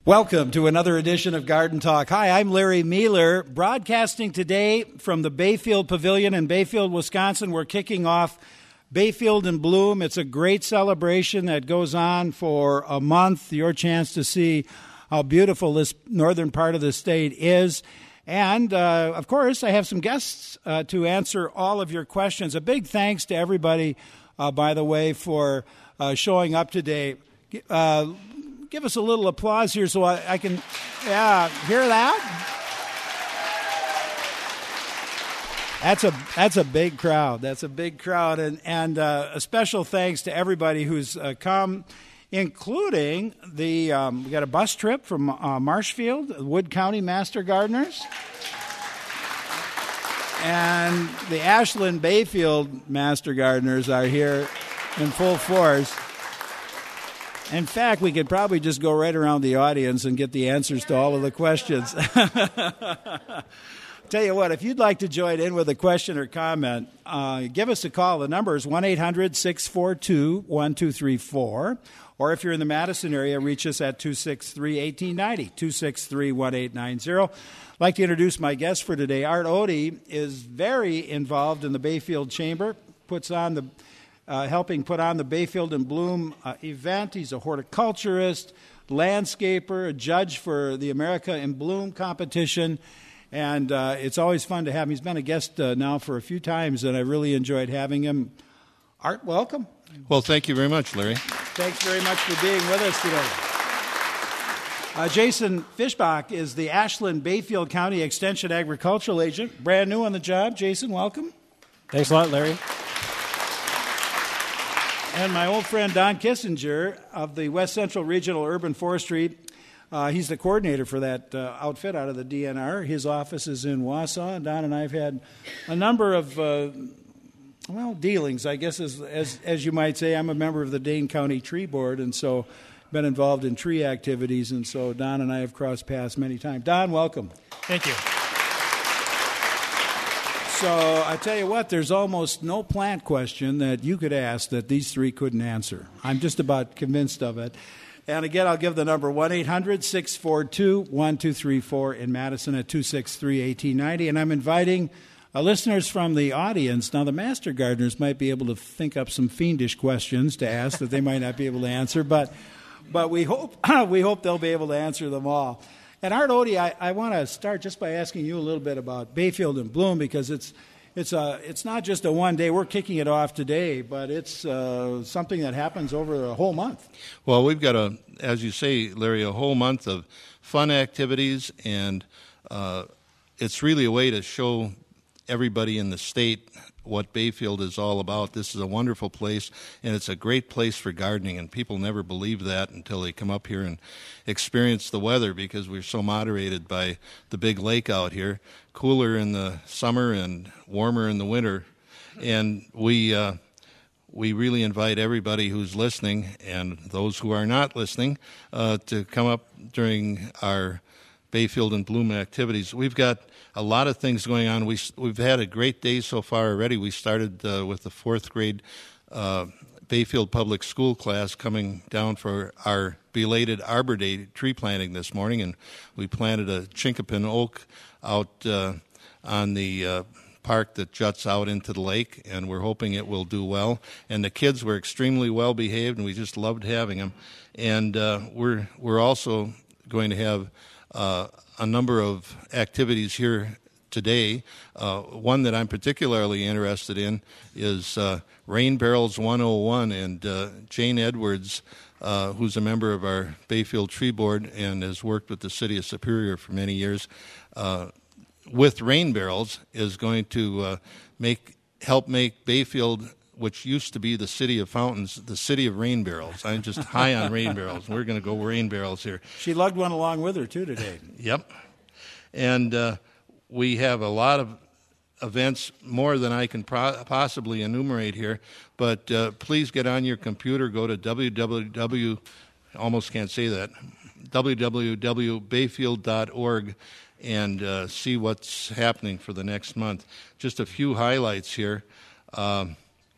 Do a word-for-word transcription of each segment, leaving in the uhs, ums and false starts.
Welcome to another edition of Garden Talk. Hi, I'm Larry Mueller, broadcasting today from the Bayfield Pavilion in Bayfield, Wisconsin. We're kicking off Bayfield in Bloom. It's a great celebration that goes on for a month, your chance to see how beautiful this northern part of the state is. And, uh, of course, I have some guests uh, to answer all of your questions. A big thanks to everybody, uh, by the way, for uh, showing up today. Uh, give us a little applause here so I, I can, yeah, hear that? That's a that's a big crowd. That's a big crowd, and and uh, a special thanks to everybody who's uh, come, including the um, we got a bus trip from uh, Marshfield, Wood County Master Gardeners, and the Ashland Bayfield Master Gardeners are here in full force. In fact, we could probably just go right around the audience and get the answers to all of the questions. Tell you what, if you'd like to join in with a question or comment, uh, give us a call. The number is one eight hundred six four two one two three four. Or if you're in the Madison area, reach us at two six three, one eight nine zero, two six three, one eight nine zero. I'd like to introduce my guest for today. Art Odie is very involved in the Bayfield Chamber, puts on the, uh, helping put on the Bayfield in Bloom uh, event. He's a horticulturist, landscaper, a judge for the America in Bloom competition. And uh, it's always fun to have him. He's been a guest uh, now for a few times, and I really enjoyed having him. Art, welcome. Well, thank you very much, Larry. Thanks very much for being with us today. Uh, Jason Fischbach is the Ashland Bayfield County Extension Agricultural Agent. Brand new on the job. Jason, welcome. Thanks a lot, Larry. And my old friend Don Kissinger of the West Central Regional Urban Forestry. Uh, he's the coordinator for that uh, outfit out of the D N R. His office is in Wausau, and Don and I have had a number of, uh, well, dealings, I guess, as, as as you might say. I'm a member of the Dane County Tree Board, and so been involved in tree activities, and so Don and I have crossed paths many times. Don, welcome. Thank you. So I tell you what, there's almost no plant question that you could ask that these three couldn't answer. I'm just about convinced of it. And again, I'll give the number one eight hundred six four two one two three four in Madison at two six three, one eight nine zero. And I'm inviting uh, listeners from the audience. Now, the Master Gardeners might be able to think up some fiendish questions to ask that they might not be able to answer, but but we hope we hope they'll be able to answer them all. And Art Odie, I, I want to start just by asking you a little bit about Bayfield in Bloom, because it's It's a, it's not just a one day. We're kicking it off today, but it's uh, something that happens over a whole month. Well, we've got a, as you say, Larry, a whole month of fun activities, and uh, it's really a way to show everybody in the state what Bayfield is all about. This is a wonderful place, and it's a great place for gardening, and people never believe that until they come up here and experience the weather, because we're so moderated by the big lake out here, cooler in the summer and warmer in the winter. And we uh, we really invite everybody who's listening and those who are not listening uh, to come up during our Bayfield and Bloom activities. We've got a lot of things going on. We, we've had a great day so far already. We started uh, with the fourth grade uh, Bayfield Public School class coming down for our belated Arbor Day tree planting this morning, and we planted a chinkapin oak out uh, on the uh, park that juts out into the lake, and we're hoping it will do well. And the kids were extremely well behaved, and we just loved having them. And uh, we're we're also going to have uh, a number of activities here today. Uh, one that I'm particularly interested in is uh, Rain Barrels one oh one, and uh, Jane Edwards, uh, who's a member of our Bayfield Tree Board and has worked with the City of Superior for many years, uh, with Rain Barrels, is going to uh, make help make Bayfield, which used to be the City of Fountains, the City of Rain Barrels. I'm just high on Rain Barrels. We're going to go Rain Barrels here. She lugged one along with her, too, today. Yep. And uh, we have a lot of events, more than I can pro- possibly enumerate here. But uh, please get on your computer, go to w w w, almost can't say that, w w w dot bayfield dot org, and uh, see what's happening for the next month. Just a few highlights here. Um,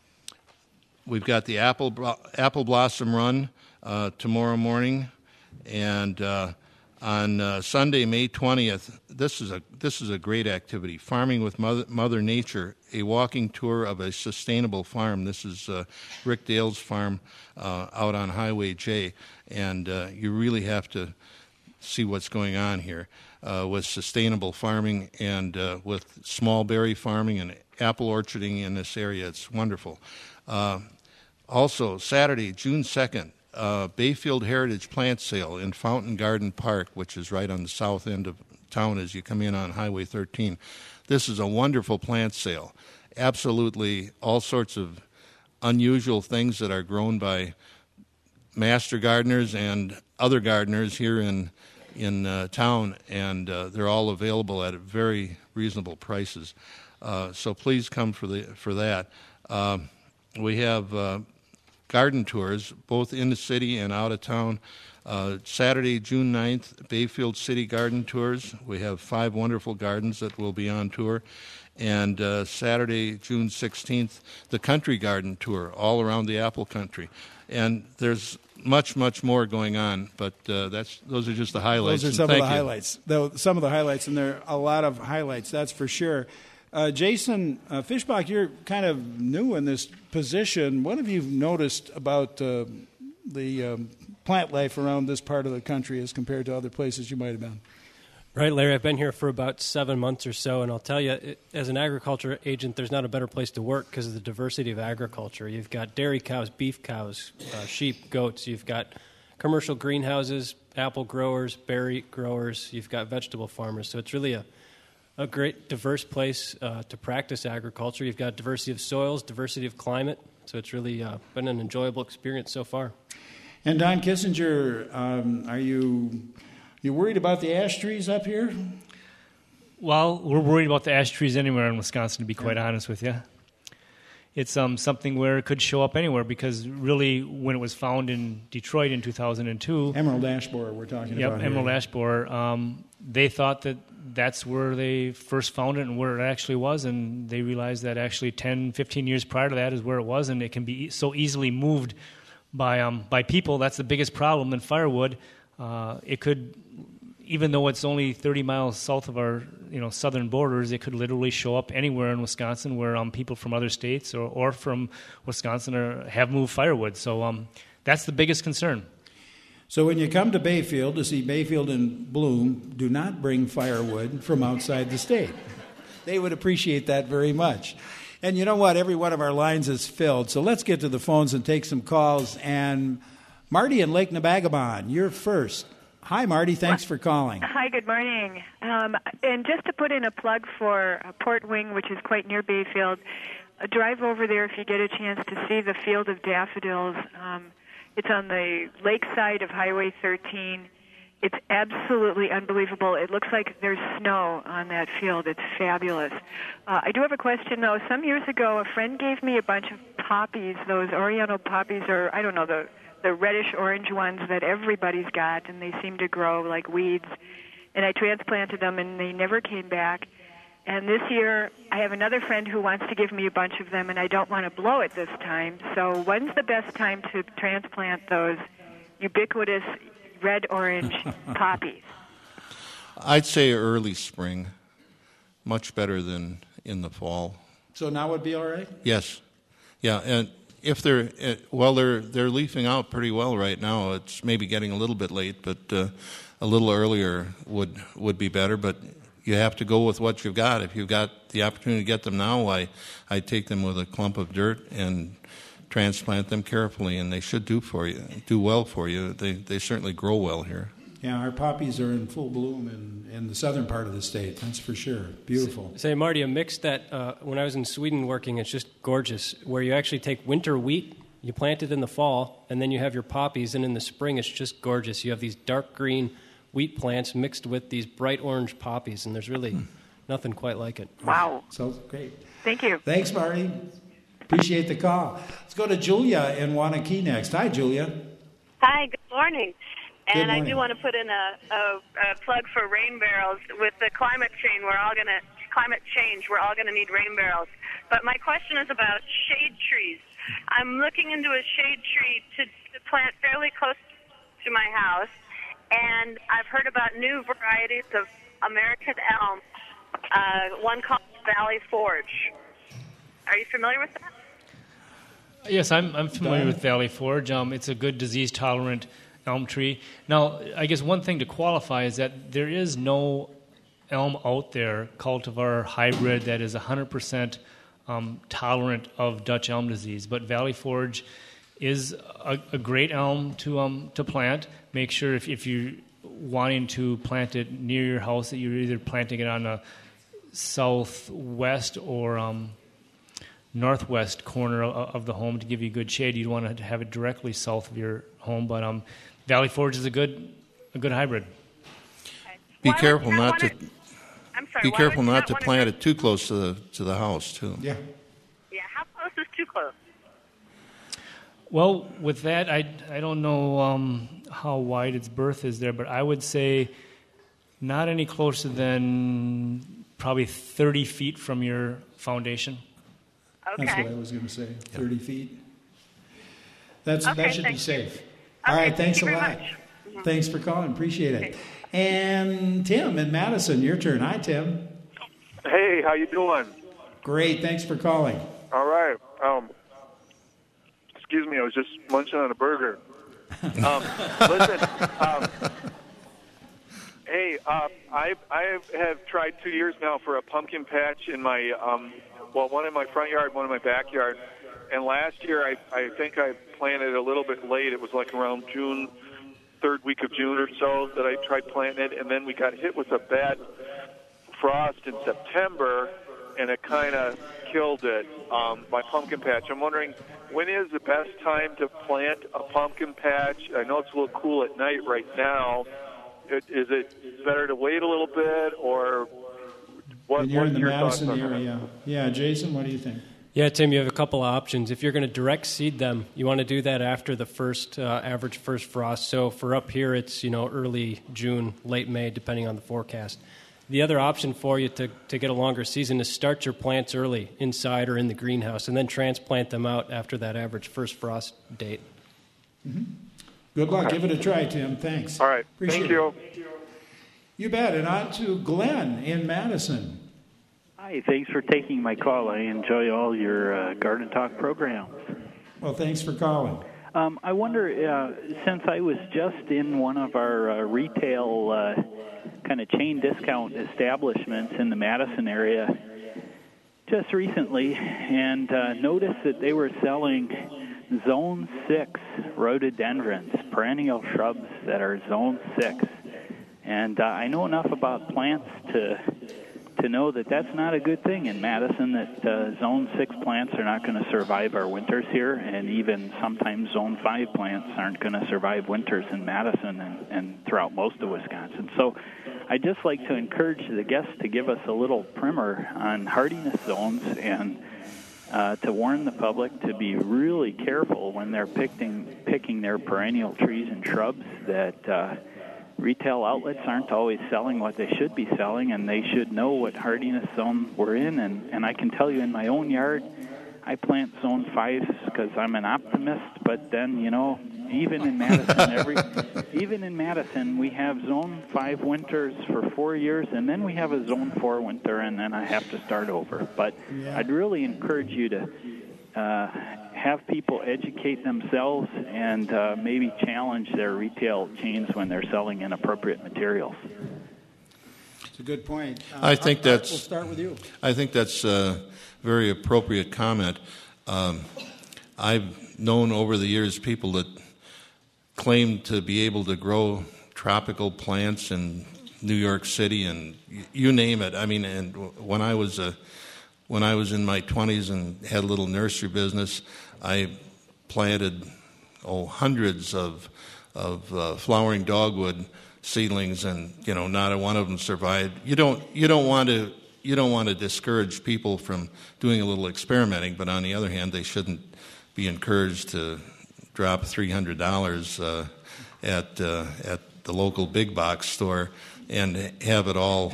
we've got the Apple Apple Blossom Run uh, tomorrow morning, and uh, On uh, Sunday, May twentieth, this is a this is a great activity. Farming with Mother, Mother Nature, a walking tour of a sustainable farm. This is uh, Rick Dale's farm uh, out on Highway J, and uh, you really have to see what's going on here uh, with sustainable farming and uh, with small berry farming and apple orcharding in this area. It's wonderful. Uh, also, Saturday, June second, Uh, Bayfield Heritage Plant Sale in Fountain Garden Park, which is right on the south end of town as you come in on Highway thirteen. This is a wonderful plant sale. Absolutely all sorts of unusual things that are grown by master gardeners and other gardeners here in in uh, town, and uh, they're all available at very reasonable prices. Uh, so please come for the for that. Uh, we have uh, garden tours, both in the city and out of town. Uh, Saturday, June ninth, Bayfield City Garden Tours. We have five wonderful gardens that will be on tour. And uh, Saturday, June sixteenth, the Country Garden Tour, all around the apple country. And there's much, much more going on, but uh, that's those are just the highlights. Those are some of the you. highlights. Though some of the highlights, and there are a lot of highlights, that's for sure. Uh, Jason uh, Fischbach, you're kind of new in this position. What have you noticed about uh, the um, plant life around this part of the country as compared to other places you might have been? Right, Larry, I've been here for about seven months or so, and I'll tell you, it, as an agriculture agent, there's not a better place to work because of the diversity of agriculture. You've got dairy cows, beef cows, uh, sheep, goats. You've got commercial greenhouses, apple growers, berry growers. You've got vegetable farmers. So it's really a A great, diverse place uh, to practice agriculture. You've got diversity of soils, diversity of climate, so it's really uh, been an enjoyable experience so far. And Don Kissinger, um, are you you worried about the ash trees up here? Well, we're worried about the ash trees anywhere in Wisconsin, to be quite yeah. honest with you. It's um, something where it could show up anywhere because really when it was found in Detroit in two thousand two... Emerald ash borer we're talking yep, about Yep, emerald here. ash borer. Um, they thought that that's where they first found it and where it actually was, and they realized that actually ten, fifteen years prior to that is where it was, and it can be so easily moved by um, by people. That's the biggest problem in firewood. Uh, it could, even though it's only thirty miles south of our you know southern borders, it could literally show up anywhere in Wisconsin where um, people from other states or, or from Wisconsin are, have moved firewood. So um, that's the biggest concern. So when you come to Bayfield to see Bayfield in bloom, do not bring firewood from outside the state. They would appreciate that very much. And you know what? Every one of our lines is filled. So let's get to the phones and take some calls. And Marty in Lake Nebagaban, you're first. Hi, Marty. Thanks for calling. Hi, good morning. Um, and just to put in a plug for Port Wing, which is quite near Bayfield, uh, drive over there if you get a chance to see the field of daffodils. Um, it's on the lakeside of Highway thirteen. It's absolutely unbelievable. It looks like there's snow on that field. It's fabulous. Uh, I do have a question, though. Some years ago, a friend gave me a bunch of poppies, those Oriental poppies, or I don't know, the the reddish-orange ones that everybody's got, and they seem to grow like weeds. And I transplanted them, and they never came back. And this year, I have another friend who wants to give me a bunch of them, and I don't want to blow it this time. So when's the best time to transplant those ubiquitous red-orange poppies? I'd say early spring, much better than in the fall. So now would be all right? Yes. Yeah, and if they're, well, they're they're leafing out pretty well right now. It's maybe getting a little bit late, but uh, a little earlier would would be better. But you have to go with what you've got. If you've got the opportunity to get them now, I I take them with a clump of dirt and transplant them carefully, and they should do for you, do well for you. They they certainly grow well here. Yeah, our poppies are in full bloom in, in the southern part of the state. That's for sure. Beautiful. Say, Marty, a mix that uh, when I was in Sweden working, it's just gorgeous, where you actually take winter wheat, you plant it in the fall, and then you have your poppies, and in the spring it's just gorgeous. You have these dark green wheat plants mixed with these bright orange poppies, and there's really hmm. nothing quite like it. Wow. Sounds great. Thank you. Thanks, Marty. Appreciate the call. Let's go to Julia in Waunakee next. Hi, Julia. Hi, good morning. Good and morning. I do want to put in a, a, a plug for rain barrels. With the climate change, we're all going to climate change. We're all going to need rain barrels. But my question is about shade trees. I'm looking into a shade tree to, to plant fairly close to my house, And I've heard about new varieties of American elm, uh, one called Valley Forge. Are you familiar with that? Yes, I'm, I'm familiar with Valley Forge. Um, it's a good disease-tolerant elm tree. Now, I guess one thing to qualify is that there is no elm out there, cultivar hybrid, that is one hundred percent um, tolerant of Dutch elm disease. But Valley Forge is a, a great elm to um, to plant. Make sure if, if you're wanting to plant it near your house that you're either planting it on the southwest or um, northwest corner of, of the home to give you good shade. You'd want to have it directly south of your home. But um, Valley Forge is a good a good hybrid. Okay. Be Why careful would you not to. wanna, I'm sorry. Be why careful would you not to wanna plant do- it too close to the to the house too. Yeah. Yeah, how close is too close? Well, with that, I, I don't know um, how wide its berth is there, but I would say not any closer than probably thirty feet from your foundation. Okay. That's what I was going to say. Thirty feet. That's Okay, that should be thank you. safe. All Okay, right. Thanks thank a you very lot. much. Mhm. Thanks for calling. Appreciate it. And Tim in Madison, your turn. Hi, Tim. Hey, how you doing? Great. Thanks for calling. All right. Um, excuse me, I was just munching on a burger. Um, listen, um, hey, uh, I I have tried two years now for a pumpkin patch in my um, well, one in my front yard, one in my backyard. And last year, I I think I planted a little bit late. It was like around June, third week of June or so that I tried planting it, and then we got hit with a bad frost in September, and it kind of killed it, um, my pumpkin patch. I'm wondering, when is the best time to plant a pumpkin patch? I know it's a little cool at night right now. It, is it better to wait a little bit, or what? And you're in what's the your Madison thoughts on that? area. Yeah, Jason, what do you think? Yeah, Tim, you have a couple of options. If you're going to direct seed them, you want to do that after the first uh, average first frost. So for up here, it's you know early June, late May, depending on the forecast. The other option for you to, to get a longer season is start your plants early inside or in the greenhouse and then transplant them out after that average first frost date. Mm-hmm. Good luck. Give it a try, Tim. Thanks. All right. Appreciate Thank you. it. You bet. And on to Glenn in Madison. Hi, thanks for taking my call. I enjoy all your uh, Garden Talk programs. Well, thanks for calling. Um, I wonder, uh, since I was just in one of our uh, retail uh, kind of chain discount establishments in the Madison area just recently, and uh, noticed that they were selling Zone six rhododendrons, perennial shrubs that are Zone six. And uh, I know enough about plants to to know that that's not a good thing in Madison, that uh, Zone six plants are not going to survive our winters here, and even sometimes Zone five plants aren't going to survive winters in Madison and, and throughout most of Wisconsin. So I'd just like to encourage the guests to give us a little primer on hardiness zones and uh, to warn the public to be really careful when they're picking, picking their perennial trees and shrubs, that uh, retail outlets aren't always selling what they should be selling, and they should know what hardiness zone we're in. And, and I can tell you in my own yard, I plant Zone five because I'm an optimist, but then, you know, even in Madison, every even in Madison, we have Zone five winters for four years, and then we have a Zone four winter, and then I have to start over. But Yeah. I'd really encourage you to uh, have people educate themselves and uh, maybe challenge their retail chains when they're selling inappropriate materials. It's a good point. Uh, I think Art, that's- We'll start with you. I think that's a very appropriate comment. Um, I've known over the years people that claim to be able to grow tropical plants in New York City and y- you name it. I mean, and w- when I was a when I was in my twenties and had a little nursery business, I planted oh hundreds of of uh, flowering dogwood seedlings, and you know, not a one of them survived. You don't you don't want to you don't want to discourage people from doing a little experimenting, but on the other hand, they shouldn't be encouraged to drop three hundred dollars uh, at uh, at the local big box store and have it all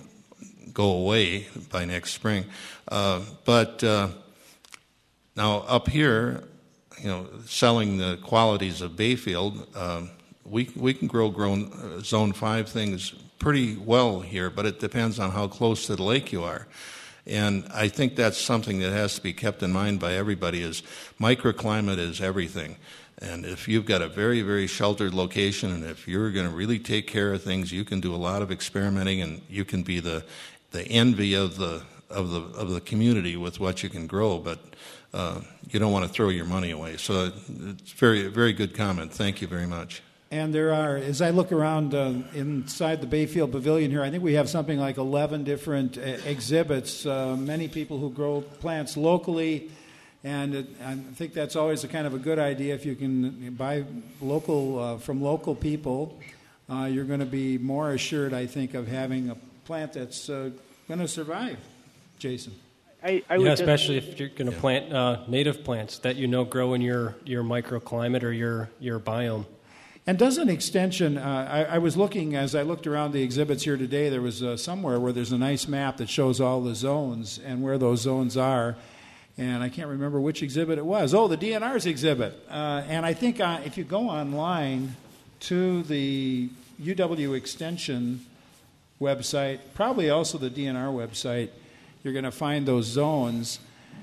go away by next spring. Uh, but uh, now up here, you know, selling the qualities of Bayfield, um, we we can grow grown uh, zone five things pretty well here, but it depends on how close to the lake you are. And I think that's something that has to be kept in mind by everybody is microclimate is everything. And if you've got a very, very sheltered location and if you're going to really take care of things, you can do a lot of experimenting and you can be the the envy of the of the of the community with what you can grow, but uh, you don't want to throw your money away. So it's very, very good comment. Thank you very much. And there are, as I look around uh, inside the Bayfield Pavilion here, I think we have something like eleven different uh, exhibits, uh, many people who grow plants locally, and it, I think that's always a kind of a good idea. If you can buy local uh, from local people, uh, you're going to be more assured, I think, of having a plant that's uh, going to survive. Jason? I, I yeah, just, especially if you're going to yeah. plant uh, native plants that you know grow in your, your microclimate or your, your biome. And doesn't extension, uh, I, I was looking, as I looked around the exhibits here today, there was uh, somewhere where there's a nice map that shows all the zones and where those zones are. And I can't remember which exhibit it was. Oh, the D N R's exhibit. Uh, and I think uh, if you go online to the U W Extension website, probably also the D N R website, you're going to find those zones,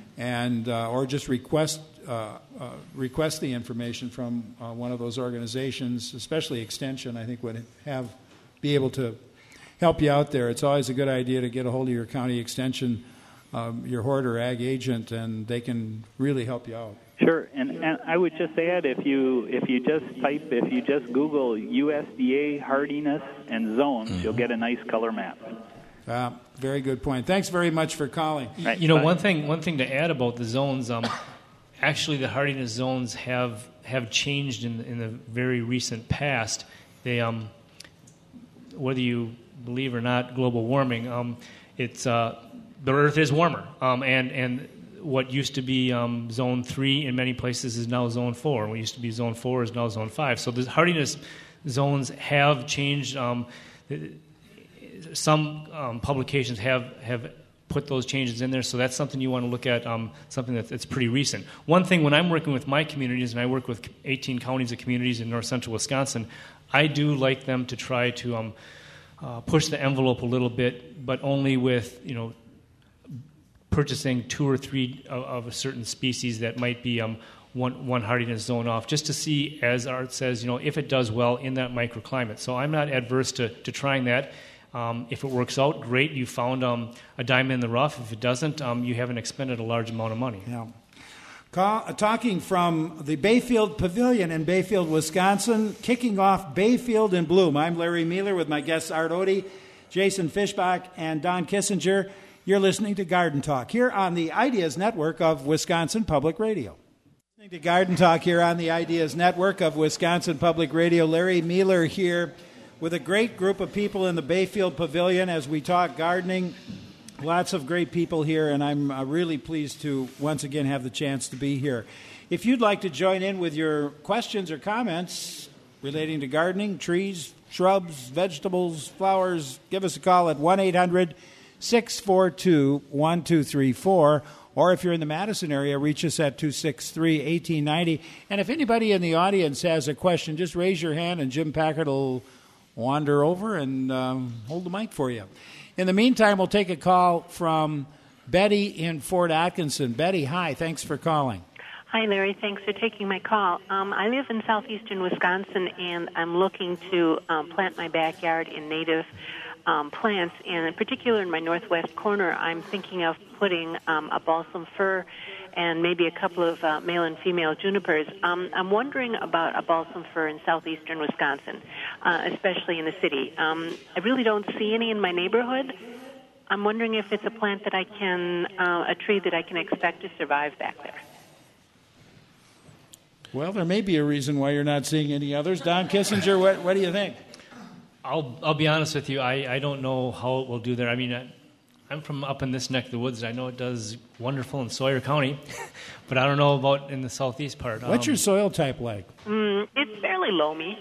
and uh, or just request uh, uh, request the information from uh, one of those organizations, especially Extension. I think would have be able to help you out there. It's always a good idea to get a hold of your county extension, um, your Hort or ag agent, and they can really help you out. Sure, and, and I would just add, if you if you just type, if you just Google U S D A hardiness and zones, mm-hmm. you'll get a nice color map. Uh, very good point. Thanks very much for calling. Right, you know, bye. one thing one thing to add about the zones, um, actually the hardiness zones have have changed in in the very recent past. They, um, whether you believe or not, global warming, um, it's uh, the Earth is warmer, um, and and what used to be um, zone three in many places is now zone four. What used to be zone four is now zone five. So the hardiness zones have changed. Um, some um, publications have, have put those changes in there, so that's something you want to look at, um, something that, that's pretty recent. One thing, when I'm working with my communities, and I work with eighteen counties of communities in north central Wisconsin, I do like them to try to um, uh, push the envelope a little bit, but only with, you know, purchasing two or three of, of a certain species that might be um, one, one hardiness zone off, just to see, as Art says, you know, if it does well in that microclimate. So I'm not adverse to, to trying that. Um, if it works out, great, you found um, a diamond in the rough. If it doesn't, um, you haven't expended a large amount of money. Yeah. Call, uh, talking from the Bayfield Pavilion in Bayfield, Wisconsin, kicking off Bayfield in Bloom. I'm Larry Mueller with my guests Art Odie, Jason Fischbach, and Don Kissinger. You're listening to Garden Talk here on the Ideas Network of Wisconsin Public Radio. Listening to Garden Talk here on the Ideas Network of Wisconsin Public Radio. Larry Mueller here with a great group of people in the Bayfield Pavilion as we talk gardening. Lots of great people here, and I'm uh, really pleased to once again have the chance to be here. If you'd like to join in with your questions or comments relating to gardening, trees, shrubs, vegetables, flowers, give us a call at one eight hundred six four two one two three four, or if you're in the Madison area, reach us at two six three, one eight nine zero. And if anybody in the audience has a question, just raise your hand and Jim Packard will wander over and um, hold the mic for you. In the meantime, we'll take a call from Betty in Fort Atkinson. Betty, hi. Thanks for calling. Hi, Larry. Thanks for taking my call. Um, I live in southeastern Wisconsin, and I'm looking to um, plant my backyard in native um, plants. And in particular, in my northwest corner, I'm thinking of putting um, a balsam fir and maybe a couple of uh, male and female junipers. Um, I'm wondering about a balsam fir in southeastern Wisconsin, uh, especially in the city. Um, I really don't see any in my neighborhood. I'm wondering if it's a plant that I can, uh, a tree that I can expect to survive back there. Well, there may be a reason why you're not seeing any others. Don Kissinger, what, what do you think? I'll I'll be honest with you. I, I don't know how it will do there. I mean, I, I'm from up in this neck of the woods. I know it does wonderful in Sawyer County, but I don't know about in the southeast part. What's um, your soil type like? Mm, it's fairly loamy.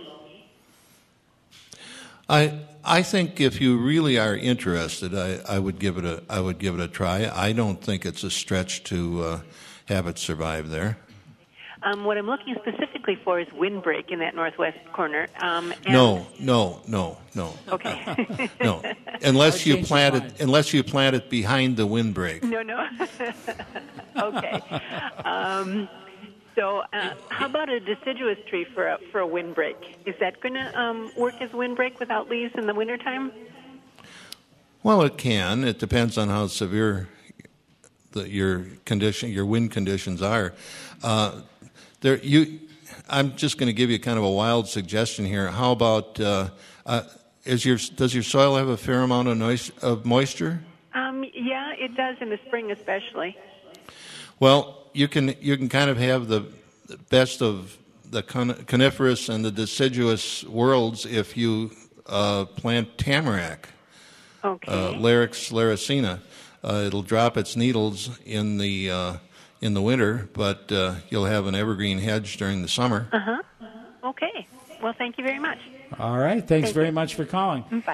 I I think if you really are interested, I, I would give it a I would give it a try. I don't think it's a stretch to uh, have it survive there. Um, what I'm looking specifically for is windbreak in that northwest corner. Um, and No, no, no, no. Okay. No, unless I'll you change plant your it, mind. unless you plant it behind the windbreak. No, no. Okay. Um, so, uh, how about a deciduous tree for a for a windbreak? Is that going to um, work as windbreak without leaves in the wintertime? Well, it can. It depends on how severe the, your condition, your wind conditions are. Uh, there, you. I'm just going to give you kind of a wild suggestion here. How about uh, uh, is your does your soil have a fair amount of, noise, of moisture? Um, yeah, it does in the spring, especially. Well, you can you can kind of have the best of the con- coniferous and the deciduous worlds if you uh, plant tamarack, Okay. uh, Larix laricina. Uh, it'll drop its needles in the uh, in the winter, but uh, you'll have an evergreen hedge during the summer. Uh-huh. Okay. Well, thank you very much. All right. Thanks Thank very you. much for calling. Bye.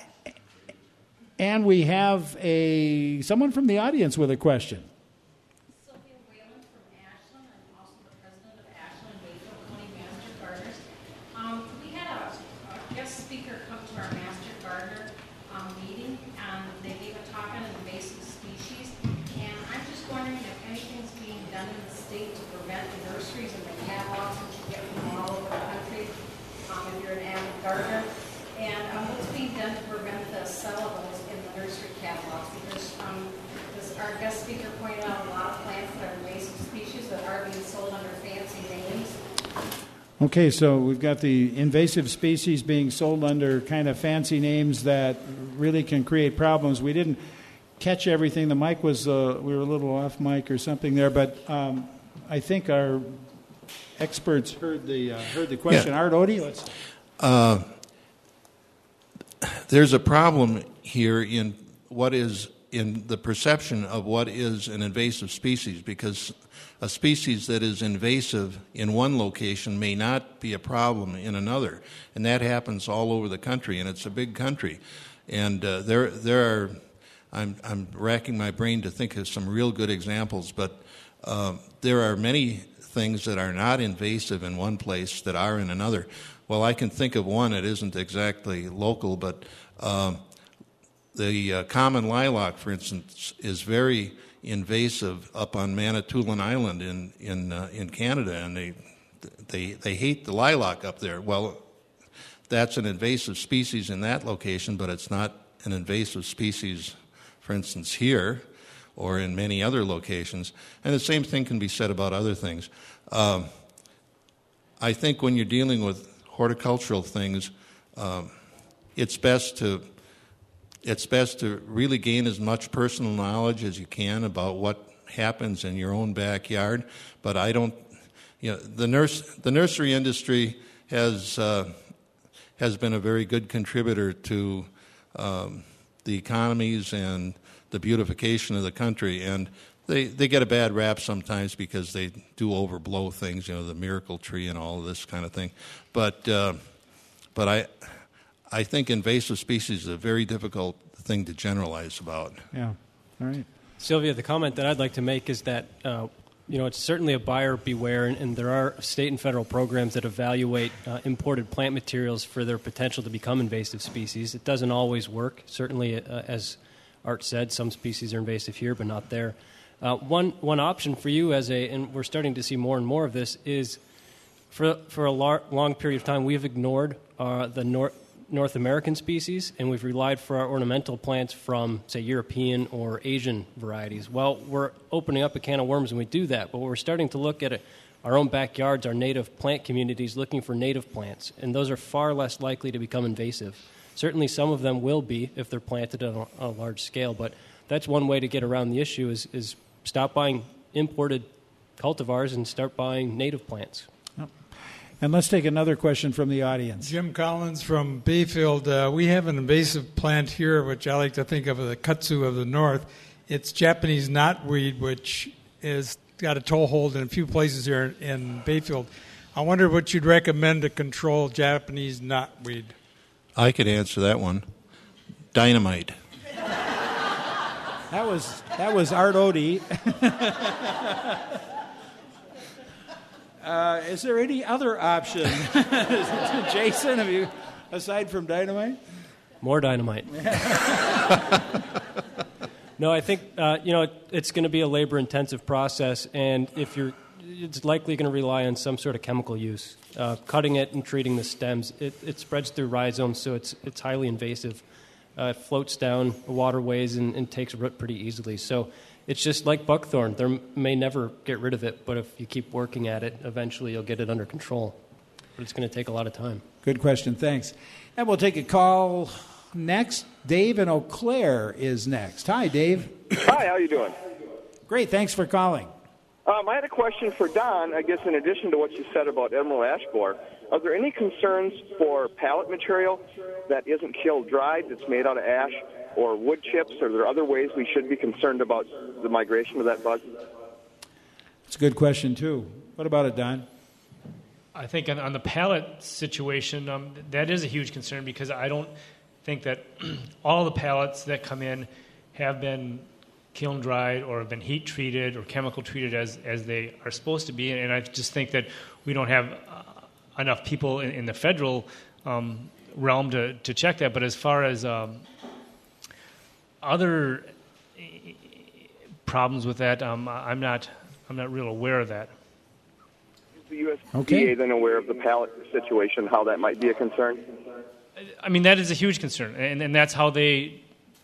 And we have a someone from the audience with a question. Sylvia Whalen from Ashland. I'm also the president of Ashland Bayfield County Master Gardeners. Um, we had a, a guest speaker come to our Master Gardener um, meeting, and they gave a talk on invasive species. And I'm just wondering if anything's being done in the state to prevent the nurseries and the catalogs that you get from all over the country, um, if you're an avid gardener. And um, what's being done to prevent the sellables in the nursery catalogs? Because um, this, our guest speaker pointed out a lot of plants that are invasive species that are being sold under fancy names. Okay, so we've got the invasive species being sold under kind of fancy names that really can create problems. We didn't catch everything. The mic was, uh, we were a little off mic or something there, but um, I think our experts heard the uh, heard the question. Yeah. Art Odie, let's. Uh, there's a problem here in what is in the perception of what is an invasive species, because a species that is invasive in one location may not be a problem in another, and that happens all over the country, and it's a big country, and uh, there there are. I'm I'm racking my brain to think of some real good examples, but uh, there are many things that are not invasive in one place that are in another. Well, I can think of one. It isn't exactly local, but um, the uh, common lilac, for instance, is very invasive up on Manitoulin Island in in uh, in Canada, and they they they hate the lilac up there. Well, that's an invasive species in that location, but it's not an invasive species, for instance, here or in many other locations. And the same thing can be said about other things. Um, I think when you're dealing with horticultural things, um, it's best to it's best to really gain as much personal knowledge as you can about what happens in your own backyard. But I don't, you know, the nurse the nursery industry has uh, has been a very good contributor to um, the economies and the beautification of the country, and they, they get a bad rap sometimes because they do overblow things, you know, the miracle tree and all of this kind of thing. But uh, but I I think invasive species is a very difficult thing to generalize about. Yeah. All right. Sylvia, the comment that I'd like to make is that uh, you know it's certainly a buyer beware, and, and there are state and federal programs that evaluate uh, imported plant materials for their potential to become invasive species. It doesn't always work. Certainly, uh, as Art said, some species are invasive here, but not there. Uh, one one option for you as a, and we're starting to see more and more of this, is for for a lar- long period of time we've ignored uh, the North North American species, and we've relied for our ornamental plants from, say, European or Asian varieties. Well, we're opening up a can of worms when we do that, but we're starting to look at it, our own backyards, our native plant communities, looking for native plants, and those are far less likely to become invasive. Certainly some of them will be if they're planted on a, on a large scale, but that's one way to get around the issue is, is stop buying imported cultivars and start buying native plants. And let's take another question from the audience. Jim Collins from Bayfield. Uh, we have an invasive plant here, which I like to think of as the kudzu of the north. It's Japanese knotweed, which has got a toehold in a few places here in Bayfield. I wonder what you'd recommend to control Japanese knotweed. I could answer that one. Dynamite. That was that was Art Odie. Uh, is there any other option? Jason, have you, aside from dynamite? More dynamite. No, I think uh, you know it, it's going to be a labor-intensive process, and if you're, it's likely going to rely on some sort of chemical use. Uh, cutting it and treating the stems, it, it spreads through rhizomes, so it's it's highly invasive. Uh, it floats down waterways and, and takes root pretty easily. So it's just like buckthorn. There may never get rid of it, but if you keep working at it, eventually you'll get it under control. But it's going to take a lot of time. Good question. Thanks. And we'll take a call next. Dave in Eau Claire is next. Hi, Dave. Hi, how you doing? Great. Thanks for calling. Um, I had a question for Don, I guess in addition to what you said about emerald ash borer. Are there any concerns for pallet material that isn't kiln-dried, that's made out of ash, or wood chips? Are there other ways we should be concerned about the migration of that bug? That's a good question, too. What about it, Don? I think on, on the pallet situation, um, that is a huge concern because I don't think that all the pallets that come in have been kiln dried or have been heat treated or chemical treated as, as they are supposed to be. And I just think that we don't have uh, enough people in, in the federal um, realm to, to check that. But as far as um, other problems with that, um, I'm not I'm not real aware of that. Is the U S D A okay. then aware of the pallet situation, how that might be a concern? I mean, that is a huge concern, and, and that's how they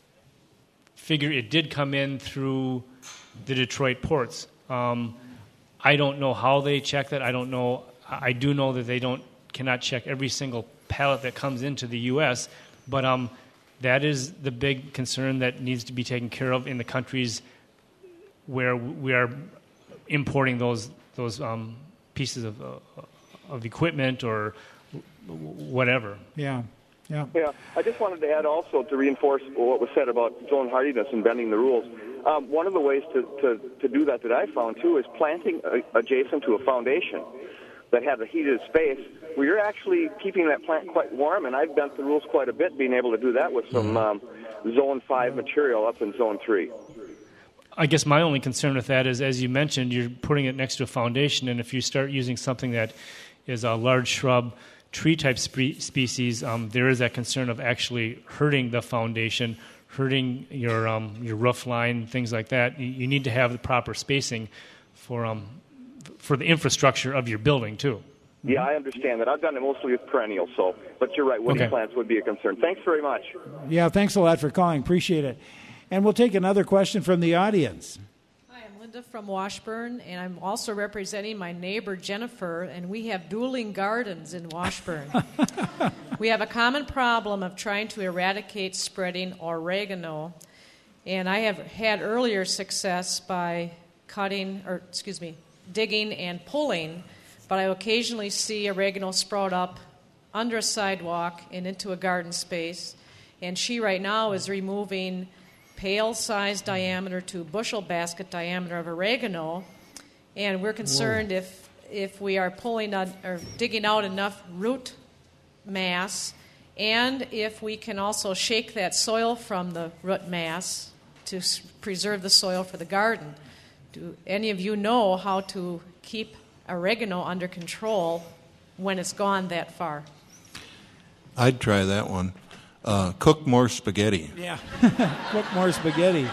figure it did come in through the Detroit ports. Um, I don't know how they check that. I don't know. I do know that they don't cannot check every single pallet that comes into the U S, but um, that is the big concern that needs to be taken care of in the countries where we are importing those those um, pieces of uh, of equipment or whatever. Yeah. Yeah. Yeah. I just wanted to add also to reinforce what was said about zone hardiness and bending the rules. Um, one of the ways to, to, to do that that I found, too, is planting a, adjacent to a foundation that has a heated space where you're actually keeping that plant quite warm, and I've bent the rules quite a bit being able to do that with some um, zone five material up in zone three. I guess my only concern with that is, as you mentioned, you're putting it next to a foundation, and if you start using something that is a large shrub, tree-type spe- species, um, there is that concern of actually hurting the foundation, hurting your um, your roof line, things like that. You, you need to have the proper spacing for um, for the infrastructure of your building, too. Yeah, I understand that. I've done it mostly with perennials, so, but you're right, woody Okay. plants would be a concern. Thanks very much. Yeah, thanks a lot for calling. Appreciate it. And we'll take another question from the audience. Hi, I'm Linda from Washburn, and I'm also representing my neighbor Jennifer, and we have dueling gardens in Washburn. We have a common problem of trying to eradicate spreading oregano, and I have had earlier success by cutting, or excuse me, digging and pulling, but I occasionally see oregano sprout up under a sidewalk and into a garden space, and she right now is removing pail-sized diameter to bushel basket diameter of oregano, and we're concerned Whoa. if if we are pulling out, or digging out enough root mass, and if we can also shake that soil from the root mass to s- preserve the soil for the garden. Do any of you know how to keep oregano under control when it's gone that far? I'd try that one. Uh, cook more spaghetti. Yeah, cook more spaghetti.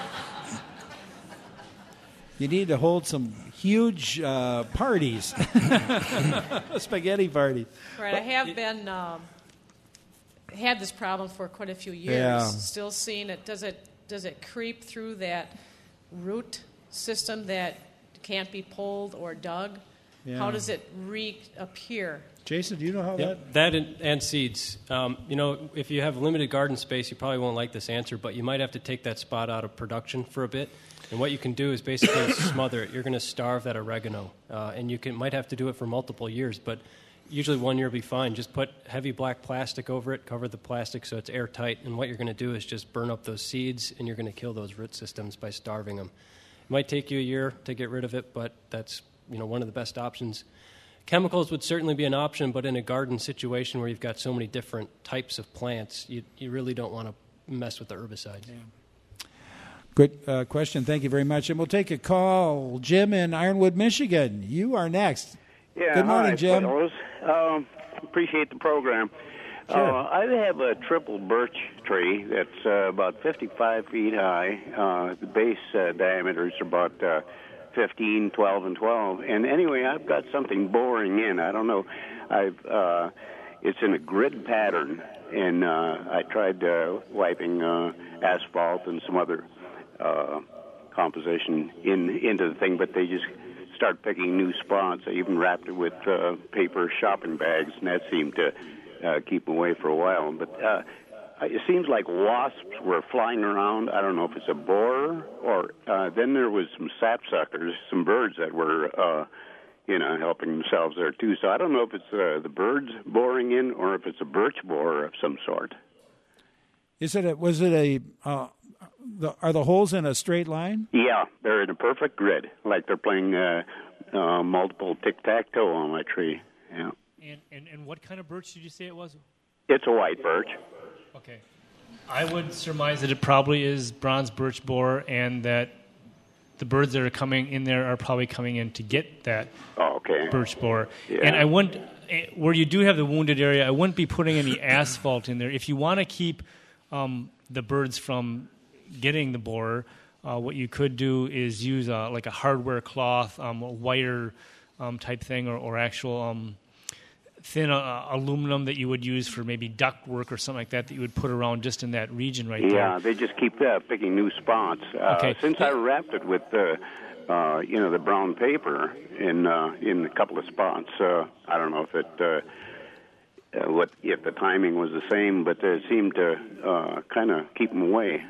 You need to hold some huge uh, parties, spaghetti parties. Right, I have been um, had this problem for quite a few years. Yeah. Still seeing it. Does it does it creep through that root system that can't be pulled or dug? Yeah. How does it reappear? Jason, do you know how Yep, that and, and seeds. Um, you know, if you have limited garden space, you probably won't like this answer, but you might have to take that spot out of production for a bit. And what you can do is basically smother it. You're going to starve that oregano, uh, and you can might have to do it for multiple years, but usually one year will be fine. Just put heavy black plastic over it, cover the plastic so it's airtight, and what you're going to do is just burn up those seeds, and you're going to kill those root systems by starving them. It might take you a year to get rid of it, but that's you know one of the best options. Chemicals would certainly be an option, but in a garden situation where you've got so many different types of plants, you, you really don't want to mess with the herbicides. Yeah. Good uh, question. Thank you very much. And we'll take a call. Jim in Ironwood, Michigan. You are next. Yeah, Good morning, hi, Jim. fellows. Um, appreciate the program. Sure. Uh, I have a triple birch tree that's uh, about fifty-five feet high. Uh, the base uh, diameters are about uh, fifteen, twelve, and twelve. And anyway, I've got something boring in. I don't know. I've uh, it's in a grid pattern, and uh, I tried uh, wiping uh, asphalt and some other uh, composition in into the thing, but they just start picking new spots. I even wrapped it with uh, paper shopping bags, and that seemed to uh, keep them away for a while. But uh, it seems like wasps were flying around. I don't know if it's a borer or uh, then there was some sapsuckers, some birds that were, uh, you know, helping themselves there too. So I don't know if it's uh, the birds boring in or if it's a birch borer of some sort. Is it? A, was it a? Uh, the, are the holes in a straight line? Yeah, they're in a perfect grid, like they're playing uh, uh, multiple tic-tac-toe on my tree. Yeah. And, and and what kind of birch did you say it was? It's a white birch. Okay. I would surmise that it probably is bronze birch borer, and that the birds that are coming in there are probably coming in to get that oh, okay. birch borer. Yeah. And I wouldn't, where you do have the wounded area, I wouldn't be putting any asphalt in there. If you want to keep um, the birds from getting the borer, uh, what you could do is use a, like a hardware cloth, um, a wire um, type thing, or, or actual um, thin uh, aluminum that you would use for maybe duct work or something like that that you would put around just in that region right there. Yeah, they just keep uh, picking new spots. Uh, Okay. Since I wrapped it with the, uh, you know, the brown paper in uh, in a couple of spots, uh, I don't know if it, uh, uh, what if the timing was the same, but it seemed to uh, kind of keep them away.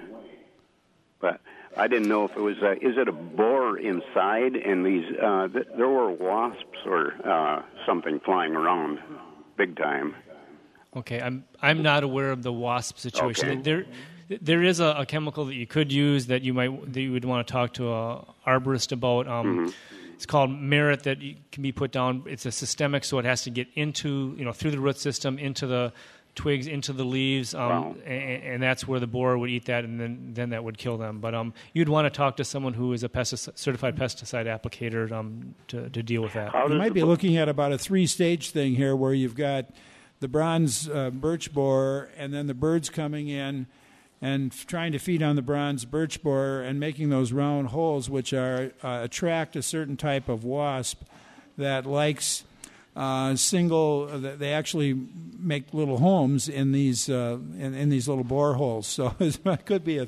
But I didn't know if it was, uh, is it a borer inside, and these, uh, th- there were wasps or uh, something flying around big time. Okay, I'm I'm not aware of the wasp situation. Okay. There there is a, a chemical that you could use that you might that you would want to talk to a arborist about. Um, Mm-hmm. It's called merit that you- can be put down. It's a systemic, so it has to get into you know through the root system, into the twigs, into the leaves, um, Wow. and, and that's where the borer would eat that, and then, then that would kill them. But um, you'd want to talk to someone who is a pesticide, certified pesticide applicator um, to, to deal with that. You might be looking at about a three-stage thing here where you've got the bronze uh, birch borer and then the birds coming in and f- trying to feed on the bronze birch borer and making those round holes which are uh, attract a certain type of wasp that likes uh, single. Uh, they actually make little homes in these uh, in, in these little bore holes. So it could be a,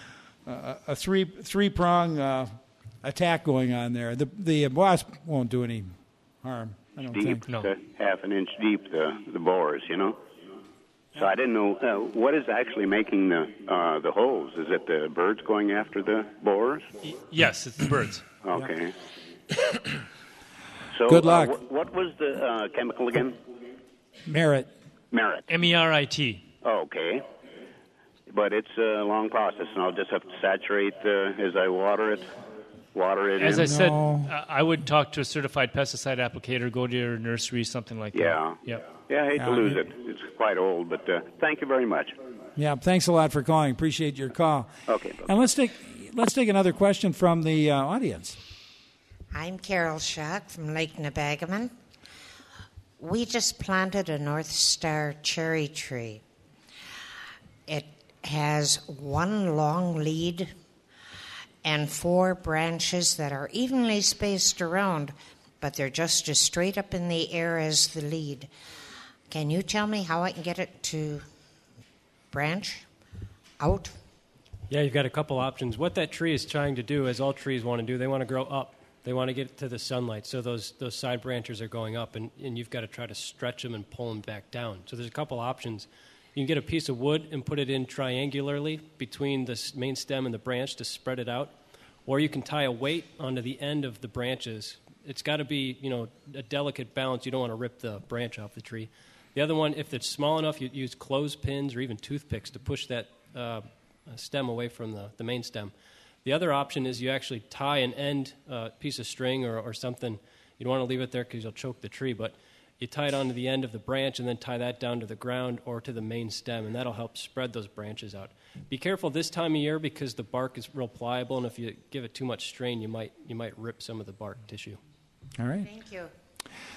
a, a three three prong uh, attack going on there. The the wasp won't do any harm, I don't Deep, think. No. uh, half an inch deep, the the borers, you know. So I didn't know uh, what is actually making the uh, the holes. Is it the birds going after the borers? Yes, it's the birds. Okay. So Good luck. Uh, wh- what was the uh, chemical again? Merit. Merit. M E R I T. Okay. But it's a long process, and I'll just have to saturate uh, as I water it. Water it As in. I said, No. uh, I would talk to a certified pesticide applicator, go to your nursery, something like Yeah. that. Yep. Yeah, I hate Yeah, to lose I- it. It's quite old, but uh, thank you very much. Yeah, thanks a lot for calling. Appreciate your call. Okay. And let's take let's take another question from the uh, audience. I'm Carol Schock from Lake Nebagaman. We just planted a North Star cherry tree. It has one long lead and four branches that are evenly spaced around, but they're just as straight up in the air as the lead. Can you tell me how I can get it to branch out? Yeah, you've got a couple options. What that tree is trying to do, as all trees want to do, they want to grow up. They want to get to the sunlight, so those those side branches are going up, and, and you've got to try to stretch them and pull them back down. So there's a couple options. You can get a piece of wood and put it in triangularly between the s- main stem and the branch to spread it out, or you can tie a weight onto the end of the branches. It's got to be, you know, a delicate balance. You don't want to rip the branch off the tree. The other one, if it's small enough, you use clothespins or even toothpicks to push that uh, stem away from the, the main stem. The other option is you actually tie an end uh, piece of string or, or something. You don't want to leave it there because you'll choke the tree, but you tie it onto the end of the branch and then tie that down to the ground or to the main stem, and that'll help spread those branches out. Be careful this time of year because the bark is real pliable, and if you give it too much strain, you might you might rip some of the bark tissue. All right. Thank you.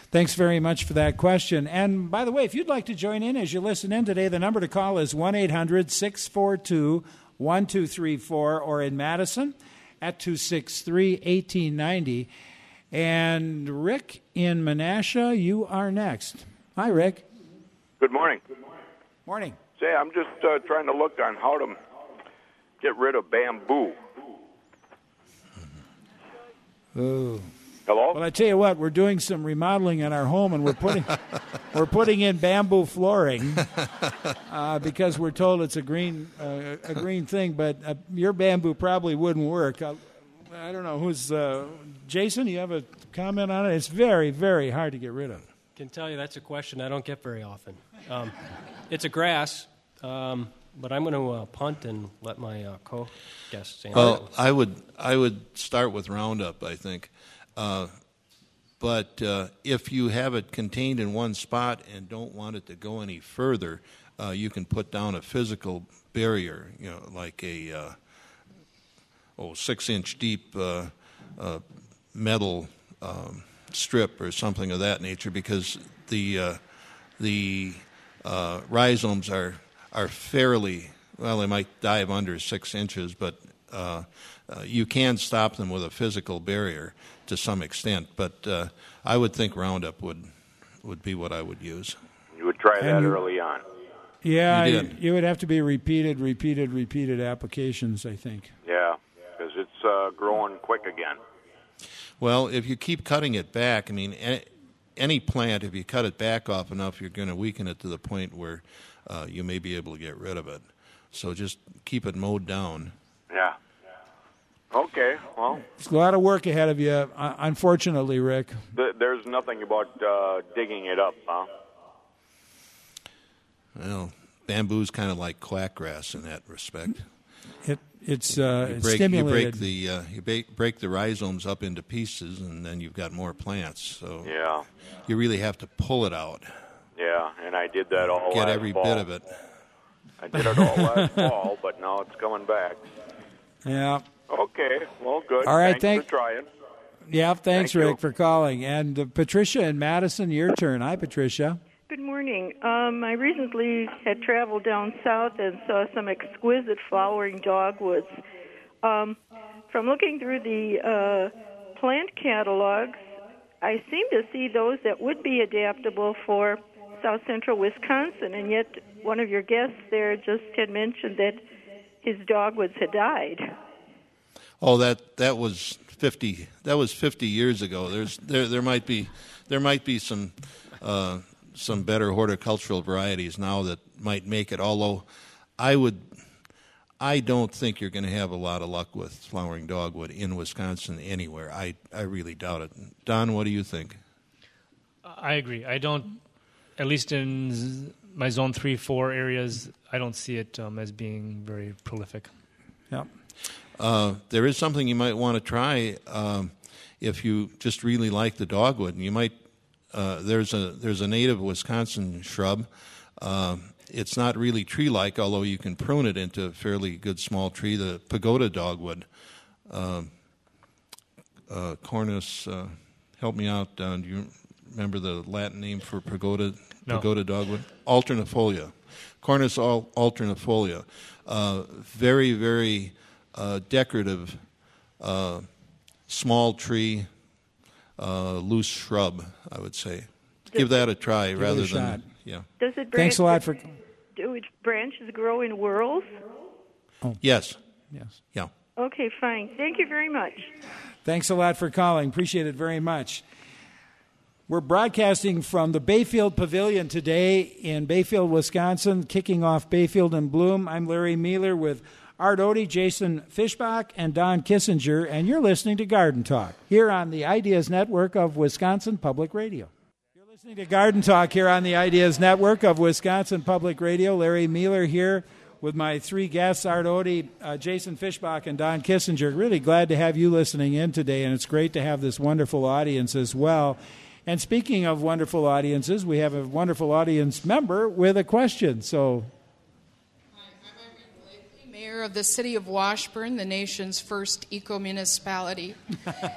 Thanks very much for that question. And by the way, if you'd like to join in as you listen in today, the number to call is one eight hundred six four two one two three four, or in Madison at two six three one eight nine zero. And Rick in Menasha, you are next. Hi, Rick. Good morning. Morning. Say, I'm just uh, trying to look on how to get rid of bamboo. Ooh. Hello? Well, I tell you what, we're doing some remodeling in our home, and we're putting we're putting in bamboo flooring uh, because we're told it's a green uh, a green thing. But uh, your bamboo probably wouldn't work. I, I don't know who's uh, Jason. You have a comment on it? It's very very hard to get rid of. Can tell you that's a question I don't get very often. Um, it's a grass, um, but I'm going to uh, punt and let my uh, co-guests answer. Well, I would I would start with Roundup, I think. Uh, but uh, if you have it contained in one spot and don't want it to go any further, uh, you can put down a physical barrier, you know, like a uh, oh six inch deep uh, uh, metal um, strip or something of that nature, because the uh, the uh, rhizomes are are fairly well. They might dive under six inches, but uh, uh, you can stop them with a physical barrier to some extent, but uh, I would think Roundup would would be what I would use. You would try that you, early on. Yeah, you, you, you would have to be repeated, repeated, repeated applications, I think. Yeah, because it's uh, growing quick again. Well, if you keep cutting it back, I mean, any, any plant, if you cut it back off enough, you're going to weaken it to the point where uh, you may be able to get rid of it. So just keep it mowed down. Yeah. Okay, well. There's a lot of work ahead of you, uh, unfortunately, Rick. Th- there's nothing about uh, digging it up, huh? Well, bamboo's kind of like quackgrass in that respect. It it's, uh, you it's break, stimulated. You break the uh, you break, break the rhizomes up into pieces, and then you've got more plants. So yeah, you really have to pull it out. Yeah, and I did that all Get last every fall. bit of it. I did it all last fall, but now it's coming back. Yeah. Okay, well, good. All right, thanks thank- for trying. Yeah, thanks, Thank you. Rick, for calling. And uh, Patricia in Madison, your turn. Hi, Patricia. Good morning. Um, I recently had traveled down south and saw some exquisite flowering dogwoods. Um, from looking through the uh, plant catalogs, I seem to see those that would be adaptable for south central Wisconsin, and yet one of your guests there just had mentioned that his dogwoods had died. Oh, that that was fifty. That was fifty years ago. There's there there might be there might be some uh, some better horticultural varieties now that might make it. Although I would, I don't think you're going to have a lot of luck with flowering dogwood in Wisconsin anywhere. I I really doubt it. Don, what do you think? I agree. I don't, at least in z- my zone three, four areas, I don't see it um, as being very prolific. Yeah. Uh, there is something you might want to try um, if you just really like the dogwood. And you might uh, there's a there's a native Wisconsin shrub. Uh, it's not really tree-like, although you can prune it into a fairly good small tree. The pagoda dogwood, uh, uh, Cornus. Uh, help me out, Don. Do you remember the Latin name for pagoda No. pagoda dogwood? Alternifolia, Cornus al- alternifolia. Uh, very very Uh, decorative, uh, small tree, uh, loose shrub, I would say. Give that a try Give rather it a than, shot. yeah. Does it branch, Thanks a lot for. do its branches grow in whorls? Yes. Yes. Yeah. Okay, fine. Thank you very much. Thanks a lot for calling. Appreciate it very much. We're broadcasting from the Bayfield Pavilion today in Bayfield, Wisconsin, kicking off Bayfield in Bloom. I'm Larry Mueller with Art Odie, Jason Fischbach, and Don Kissinger, and you're listening to Garden Talk here on the Ideas Network of Wisconsin Public Radio. You're listening to Garden Talk here on the Ideas Network of Wisconsin Public Radio. Larry Mueller here with my three guests, Art Odie, uh, Jason Fischbach, and Don Kissinger. Really glad to have you listening in today, and it's great to have this wonderful audience as well. And speaking of wonderful audiences, we have a wonderful audience member with a question. So, Mayor of the city of Washburn, the nation's first eco-municipality.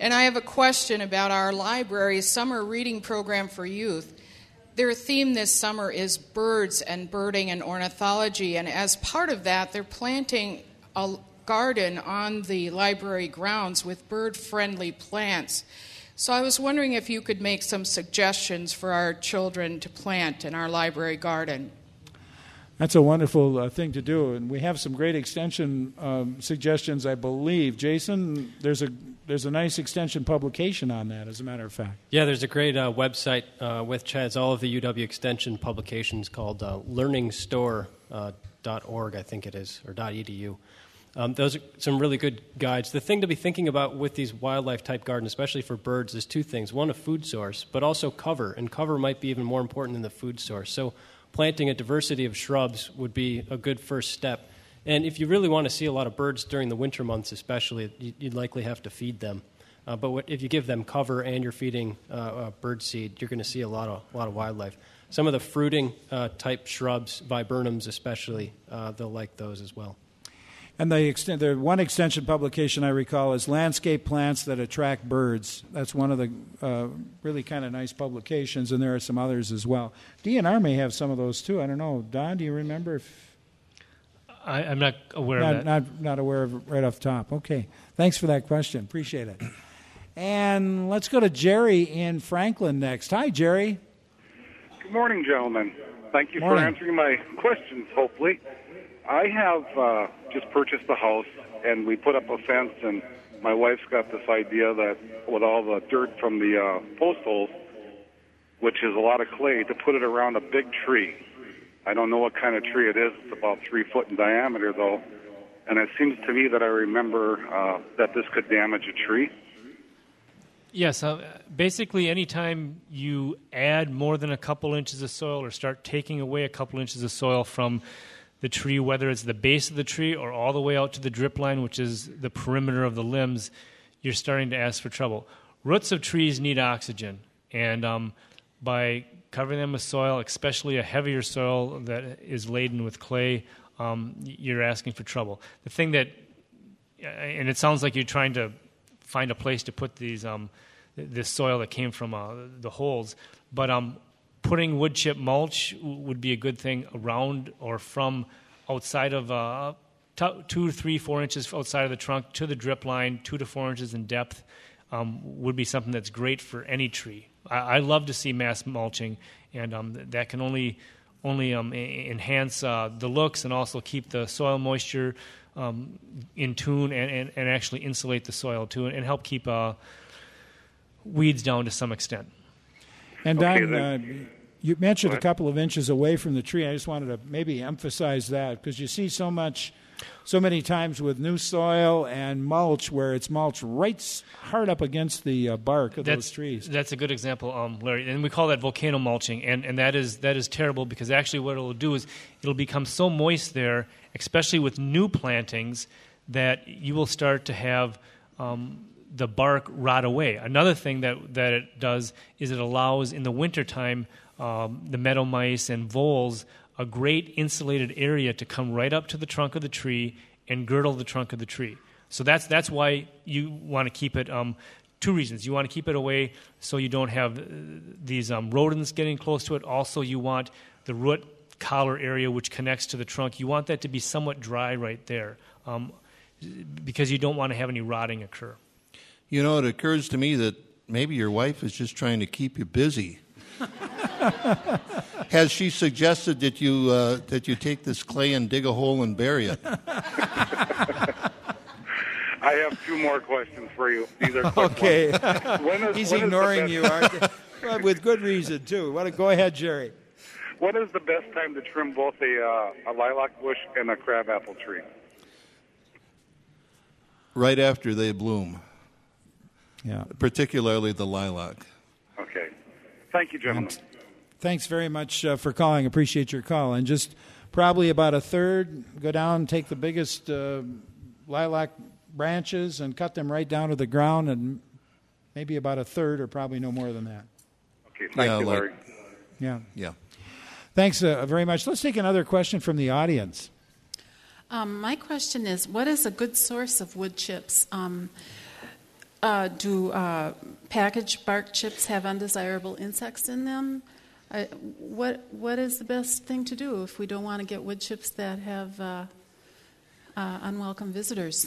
And I have a question about our library's summer reading program for youth. Their theme this summer is birds and birding and ornithology, and as part of that, they're planting a garden on the library grounds with bird-friendly plants. So I was wondering if you could make some suggestions for our children to plant in our library garden. That's a wonderful uh, thing to do, and we have some great extension um, suggestions, I believe. Jason, there's a there's a nice extension publication on that, as a matter of fact. Yeah, there's a great uh, website uh, with has all of the U W Extension publications called uh, learning store dot org, I think it is, or .edu. Um, those are some really good guides. The thing to be thinking about with these wildlife-type gardens, especially for birds, is two things. One, a food source, but also cover, and cover might be even more important than the food source. So planting a diversity of shrubs would be a good first step. And if you really want to see a lot of birds during the winter months especially, you'd likely have to feed them. Uh, but what, if you give them cover and you're feeding uh, uh, bird seed, you're going to see a lot of a lot of wildlife. Some of the fruiting uh, type shrubs, viburnums especially, uh, they'll like those as well. And the, extent, the one extension publication I recall is Landscape Plants That Attract Birds. That's one of the uh, really kind of nice publications, and there are some others as well. D N R may have some of those too. I don't know. Don, do you remember? If I, I'm not aware not, of that. Not, not aware of it right off the top. Okay. Thanks for that question. Appreciate it. And let's go to Jerry in Franklin next. Hi, Jerry. Good morning, gentlemen. Thank you Morning. for answering my questions, hopefully. I have uh, just purchased a house, and we put up a fence, and my wife's got this idea that with all the dirt from the uh, post holes, which is a lot of clay, to put it around a big tree. I don't know what kind of tree it is. It's about three foot in diameter, though, and it seems to me that I remember uh, that this could damage a tree. Yes, uh, basically anytime you add more than a couple inches of soil or start taking away a couple inches of soil from the tree, whether it's the base of the tree or all the way out to the drip line, which is the perimeter of the limbs, you're starting to ask for trouble. Roots of trees need oxygen, and um, by covering them with soil, especially a heavier soil that is laden with clay, um, you're asking for trouble. The thing that, and it sounds like you're trying to find a place to put these um, this soil that came from uh, the holes, but um, putting wood chip mulch would be a good thing around or from outside of uh, t- two, three, four inches outside of the trunk to the drip line, two to four inches in depth, um, would be something that's great for any tree. I, I love to see mass mulching, and um, that can only only um, enhance uh, the looks and also keep the soil moisture um, in tune and, and, and actually insulate the soil too, and help keep uh, weeds down to some extent. And Okay, Don, uh, then. you mentioned Go a ahead. couple of inches away from the tree. I just wanted to maybe emphasize that, because you see so much, so many times with new soil and mulch where it's mulch right s- hard up against the uh, bark of That's, those trees. That's a good example, um, Larry, and we call that volcano mulching, and, and that is that is terrible, because actually what it'll do is it'll become so moist there, especially with new plantings, that you will start to have um, the bark rot away. Another thing that, that it does is it allows in the wintertime um, the meadow mice and voles a great insulated area to come right up to the trunk of the tree and girdle the trunk of the tree. So that's that's why you want to keep it. Um, two reasons: you want to keep it away so you don't have uh, these um, rodents getting close to it. Also, you want the root collar area which connects to the trunk. You want that to be somewhat dry right there, um, because you don't want to have any rotting occur. You know, it occurs to me that maybe your wife is just trying to keep you busy. Has she suggested that you uh, that you take this clay and dig a hole and bury it? I have two more questions for you. These are quick Okay. ones. When is- He's when is the ignoring best- you, aren't you? Well, with good reason, too. What a- Go ahead, Jerry. When is the best time to trim both a, uh, a lilac bush and a crabapple tree? Right after they bloom. Yeah. Particularly the lilac. Okay. Thank you, gentlemen. Thanks very much uh, for calling. Appreciate your call. And just probably about a third, go down, take the biggest uh, lilac branches and cut them right down to the ground, and maybe about a third, or probably no more than that. Okay, thank Yeah, you, like- Larry. Yeah. Yeah. Thanks uh, very much. Let's take another question from the audience. Um, my question is, what is a good source of wood chips? Um, Uh, do uh, packaged bark chips have undesirable insects in them? I, what what is the best thing to do if we don't want to get wood chips that have uh, uh, unwelcome visitors?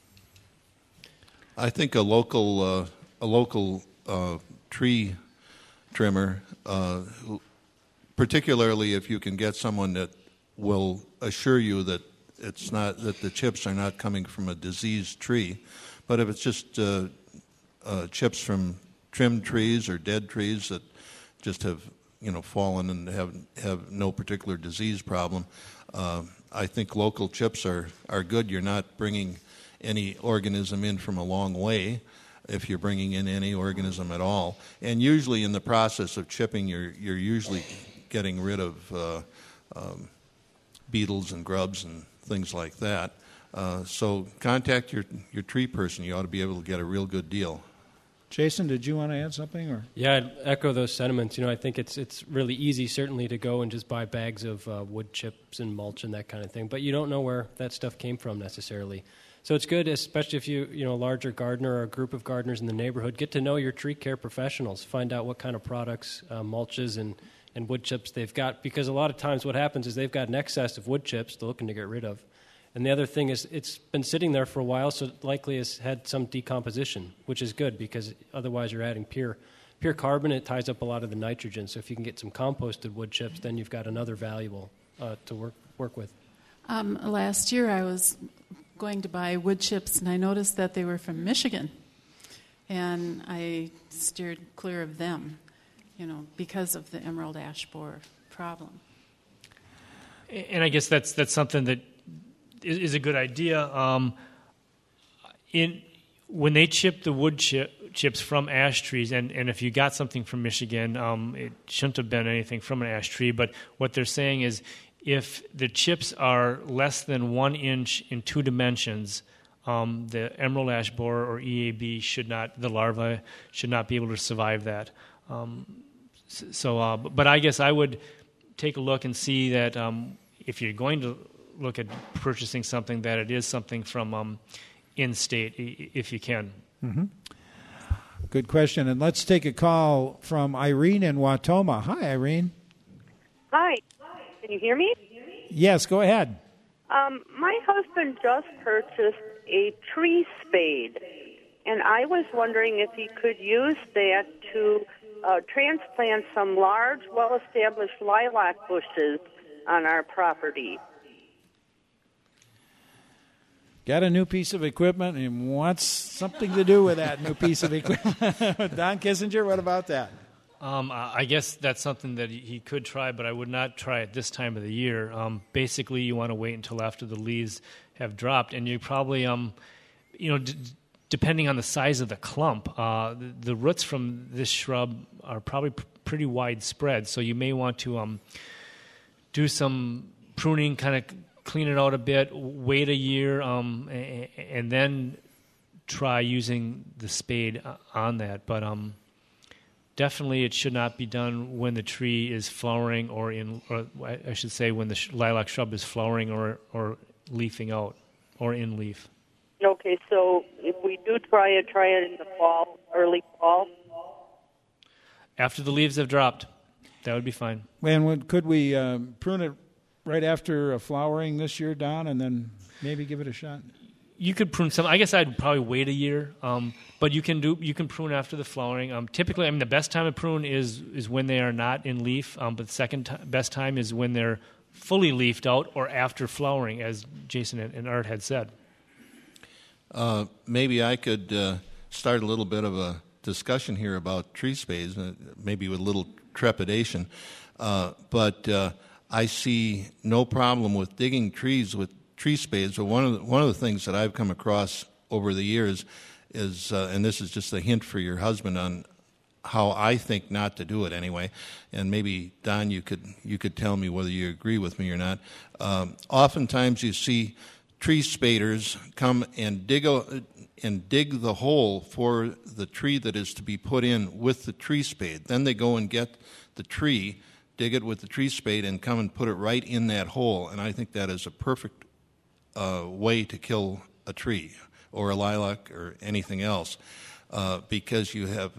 I think a local uh, a local uh, tree trimmer, uh, particularly if you can get someone that will assure you that it's not that the chips are not coming from a diseased tree, but if it's just uh, uh, chips from trimmed trees or dead trees that just have you know fallen and have have no particular disease problem, uh, I think local chips are are good. You're not bringing any organism in from a long way, if you're bringing in any organism at all. And usually in the process of chipping, you're you're usually getting rid of uh, um, beetles and grubs and things like that. Uh, so contact your your tree person. You ought to be able to get a real good deal. Jason, did you want to add something? Or yeah, I'd echo those sentiments. You know, I think it's it's really easy, certainly, to go and just buy bags of uh, wood chips and mulch and that kind of thing. But you don't know where that stuff came from necessarily. So it's good, especially if you, you know, a larger gardener or a group of gardeners in the neighborhood, get to know your tree care professionals. Find out what kind of products, uh, mulches and, and wood chips they've got. Because a lot of times what happens is they've got an excess of wood chips they're looking to get rid of. And the other thing is it's been sitting there for a while, so it likely has had some decomposition, which is good because otherwise you're adding pure pure carbon. It ties up a lot of the nitrogen. So if you can get some composted wood chips, then you've got another valuable uh, to work work with. Um, last year I was going to buy wood chips, and I noticed that they were from Michigan, and I steered clear of them, you know, because of the emerald ash borer problem. And I guess that's that's something that is, is a good idea. Um, in when they chip the wood chip, chips from ash trees, and, and if you got something from Michigan, um, it shouldn't have been anything from an ash tree. But what they're saying is, if the chips are less than one inch in two dimensions, um, the emerald ash borer or E A B should not, the larvae should not be able to survive that. Um, so, uh, but I guess I would take a look and see that um, if you're going to look at purchasing something, that it is something from um, in-state, if you can. Mm-hmm. Good question. And let's take a call from Irene in Wautoma. Hi, Irene. Hi. Can you hear me? Yes, go ahead. Um, my husband just purchased a tree spade, and I was wondering if he could use that to uh, transplant some large, well-established lilac bushes on our property. Got a new piece of equipment and wants something to do with that new piece of equipment. Don Kissinger, what about that? Um, I guess that's something that he could try, but I would not try it this time of the year. Um, basically, you want to wait until after the leaves have dropped, and you probably, um, you know, d- depending on the size of the clump, uh, the, the roots from this shrub are probably p- pretty widespread. So you may want to um, do some pruning, kind of clean it out a bit, wait a year, um, and, and then try using the spade on that. But um. Definitely, it should not be done when the tree is flowering, or in, or I should say, when the sh- lilac shrub is flowering or or leafing out, or in leaf. Okay, so if we do try it, try it in the fall, early fall. After the leaves have dropped, that would be fine. And would, could we um, prune it right after uh, flowering this year, Don, and then maybe give it a shot? You could prune some. I guess I'd probably wait a year, um, but you can do. You can prune after the flowering. Um, typically, I mean, the best time to prune is is when they are not in leaf. Um, but the second t- best time is when they're fully leafed out or after flowering, as Jason and, and Art had said. Uh, maybe I could uh, start a little bit of a discussion here about tree spades, uh, maybe with a little trepidation. Uh, but uh, I see no problem with digging trees with tree spades. So one of the, one of the things that I've come across over the years is, uh, and this is just a hint for your husband on how I think not to do it anyway, and maybe Don, you could you could tell me whether you agree with me or not. Um, oftentimes, you see tree spaders come and dig a, and dig the hole for the tree that is to be put in with the tree spade. Then they go and get the tree, dig it with the tree spade, and come and put it right in that hole. And I think that is a perfect uh, way to kill a tree or a lilac or anything else. uh, because you have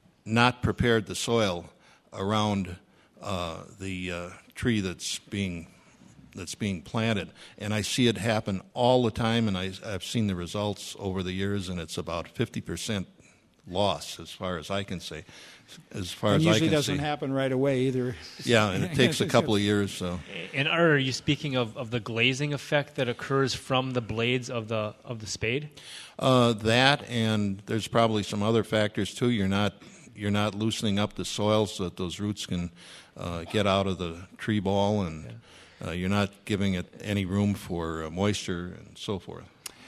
not prepared the soil around uh, the uh, tree that's being that's being planted. And I see it happen all the time, and I, I've seen the results over the years, and it's about fifty percent loss as far as I can say. As far and as I usually can doesn't see. happen right away either. Yeah, and it takes a couple of years. So. And are you speaking of, of the glazing effect that occurs from the blades of the of the spade? Uh, that, and there's probably some other factors too. You're not you're not loosening up the soil so that those roots can uh, get out of the tree ball, and uh, you're not giving it any room for uh, moisture and so forth.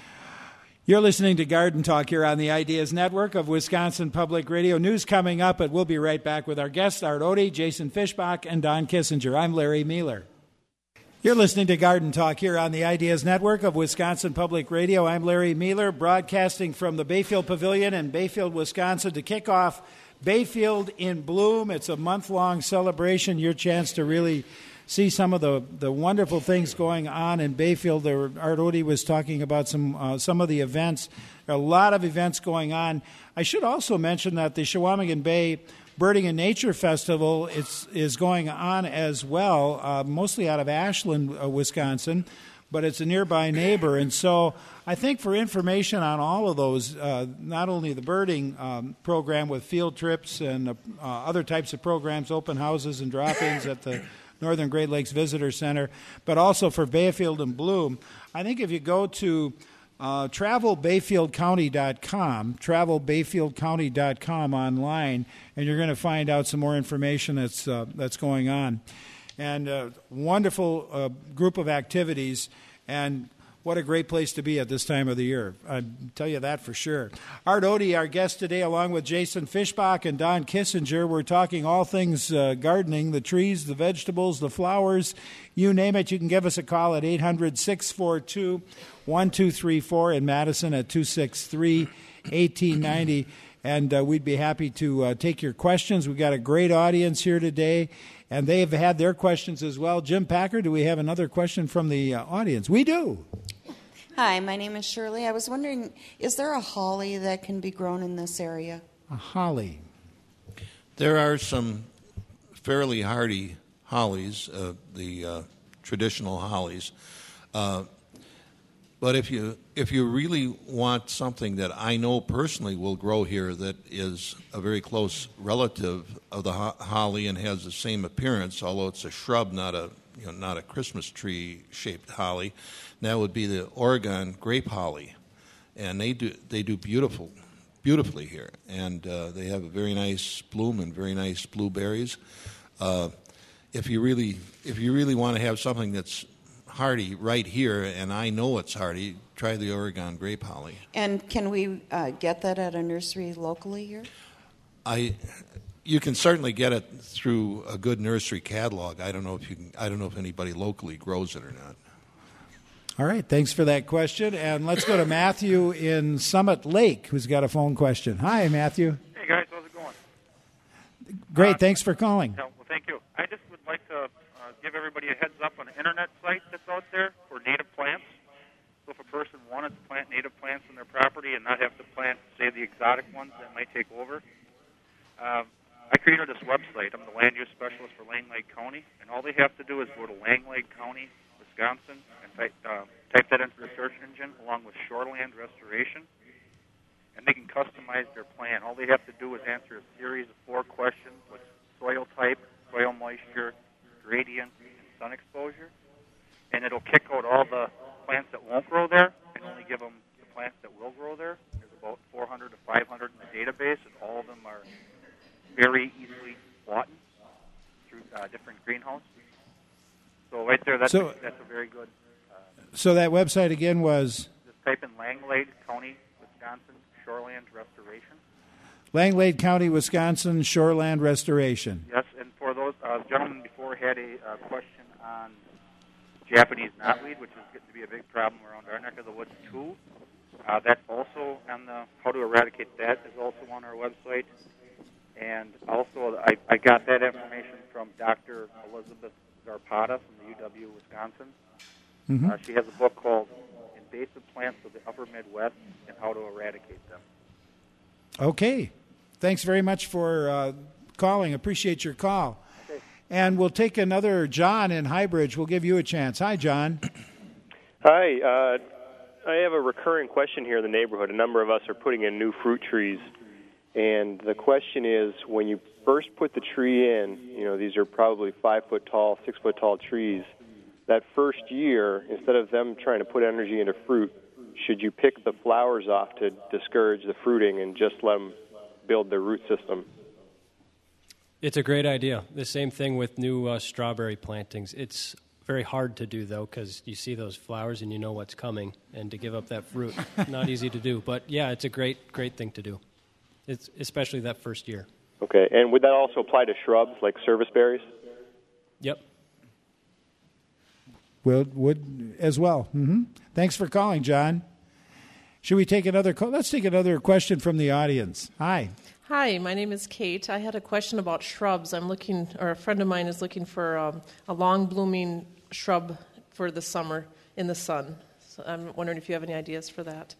You're listening to Garden Talk here on the Ideas Network of Wisconsin Public Radio. News coming up, but we'll be right back with our guests, Art Otte, Jason Fischbach, and Don Kissinger. I'm Larry Mueller. You're listening to Garden Talk here on the Ideas Network of Wisconsin Public Radio. I'm Larry Mueller, broadcasting from the Bayfield Pavilion in Bayfield, Wisconsin, to kick off Bayfield in Bloom. It's a month-long celebration, your chance to really see some of the, the wonderful things going on in Bayfield. There, Art Otte was talking about some uh, some of the events. There are a lot of events going on. I should also mention that the Chequamegon Bay Birding and Nature Festival is, is going on as well, uh, mostly out of Ashland, uh, Wisconsin, but it's a nearby neighbor. And so I think for information on all of those, uh, not only the birding um, program with field trips and uh, other types of programs, open houses and drop-ins at the Northern Great Lakes Visitor Center, but also for Bayfield and Bloom. I think if you go to uh, travel bayfield county dot com, travel bayfield county dot com online, and you're going to find out some more information that's uh, that's going on. And a wonderful uh, group of activities, and what a great place to be at this time of the year. I tell you that for sure. Art Otte, our guest today, along with Jason Fischbach and Don Kissinger. We're talking all things uh, gardening, the trees, the vegetables, the flowers, you name it. You can give us a call at eight hundred, six four two, one two three four in Madison at two six three, one eight nine zero. And uh, we'd be happy to uh, take your questions. We've got a great audience here today, and they've had their questions as well. Jim Packer, do we have another question from the uh, audience? We do. Hi, my name is Shirley. I was wondering, is there a holly that can be grown in this area? A holly. There are some fairly hardy hollies, uh, the uh, traditional hollies. Uh, but if you if you really want something that I know personally will grow here that is a very close relative of the ho- holly and has the same appearance, although it's a shrub, not a you know, not a Christmas tree shaped holly, that would be the Oregon grape holly, and they do they do beautiful, beautifully here, and uh, they have a very nice bloom and very nice blueberries. Uh, if you really if you really want to have something that's hardy right here, and I know it's hardy, try the Oregon grape holly. And can we uh, get that at a nursery locally here? I. You can certainly get it through a good nursery catalog. I don't know if you can, I don't know if anybody locally grows it or not. All right, thanks for that question. And let's go to Matthew in Summit Lake, who's got a phone question. Hi, Matthew. Hey, guys, how's it going? Great, uh, thanks for calling. Yeah, well, thank you. I just would like to uh, give everybody a heads up on an internet site that's out there for native plants. So if a person wanted to plant native plants on their property and not have to plant, say, the exotic ones that might take over, uh, I created this website. I'm the land use specialist for Lang Lake County, and all they have to do is go to Lang Lake County, Wisconsin, and type, uh, type that into the search engine along with shoreland restoration, and they can customize their plan. All they have to do is answer a series of four questions with soil type, soil moisture, gradient, and sun exposure, and it'll kick out all the plants that won't grow there and only give them the plants that will grow there. There's about four hundred to five hundred in the database, and all of them are very easily bought through uh, different greenhouses. So right there, that's, So- a, that's a very good. Uh, So that website again was just type in Lang Lake County, Wisconsin, Shoreland Restoration. Langlade County, Wisconsin, Shoreland Restoration. Yes, and for those uh, gentlemen before had a uh, question on Japanese knotweed, which is getting to be a big problem around our neck of the woods too. Uh, that's also on the how to eradicate that is also on our website. And also, I, I got that information from Doctor Elizabeth Zarpata from the U W Wisconsin. Mhm. Uh, she has a book called Invasive Plants of the Upper Midwest and How to Eradicate Them. Okay. Thanks very much for uh, calling. Appreciate your call. Okay. And we'll take another John in Highbridge. We'll give you a chance. Hi, John. Hi. Uh, I have a recurring question here in the neighborhood. A number of us are putting in new fruit trees. And the question is, when you first put the tree in, you know, these are probably five-foot tall, six-foot tall trees. That first year, instead of them trying to put energy into fruit, should you pick the flowers off to discourage the fruiting and just let them build their root system? It's a great idea. The same thing with new uh, strawberry plantings. It's very hard to do, though, because you see those flowers and you know what's coming, and to give up that fruit, not easy to do. But, yeah, it's a great, great thing to do, it's especially that first year. Okay, and would that also apply to shrubs like service berries? Yep. Would, would as well. Mm-hmm. Thanks for calling, John. Should we take another call? Let's take another question from the audience. Hi. Hi, my name is Kate. I had a question about shrubs. I'm looking, or a friend of mine is looking for um, a long-blooming shrub for the summer in the sun. So I'm wondering if you have any ideas for that.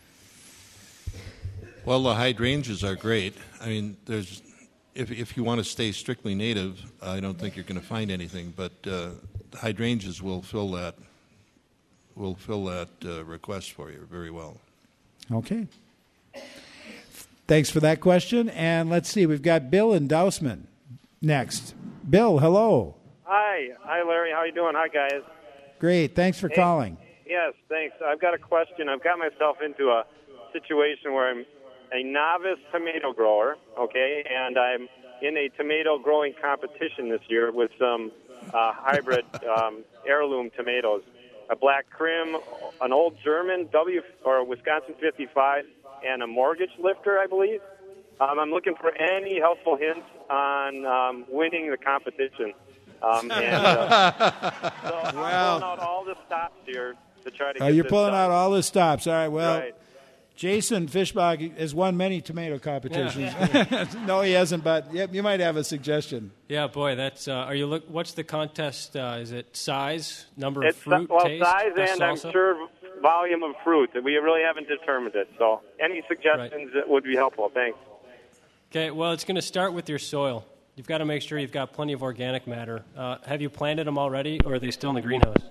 Well, the hydrangeas are great. I mean, there's if if you want to stay strictly native, I don't think you're going to find anything. But uh, hydrangeas will fill that will fill that uh, request for you very well. Okay. Thanks for that question. And let's see, we've got Bill in Dousman next. Bill, hello. Hi. Hi, Larry. How you doing? Hi, guys. Great. Thanks for hey, calling. Yes, thanks. I've got a question. I've got myself into a situation where I'm a novice tomato grower, okay, and I'm in a tomato growing competition this year with some uh, hybrid um, heirloom tomatoes. A black Krim, an old German W or Wisconsin fifty-five, and a mortgage lifter, I believe. Um, I'm looking for any helpful hints on um, winning the competition. Um, and, uh, so I'm pulling out all the stops here to try to get Oh, you're this pulling done. out all the stops. All right, well, Right. Jason Fischbach has won many tomato competitions. No, he hasn't, but yep, you might have a suggestion. Yeah, boy, that's. Uh, are you look? What's the contest? Uh, is it size, number It's of fruit, well, taste, size best and I'm salsa? sure volume of fruit. We really haven't determined it. So any suggestions that would be helpful. Thanks. Okay, well, it's going to start with your soil. You've got to make sure you've got plenty of organic matter. Uh, have you planted them already, or are they still in the greenhouse?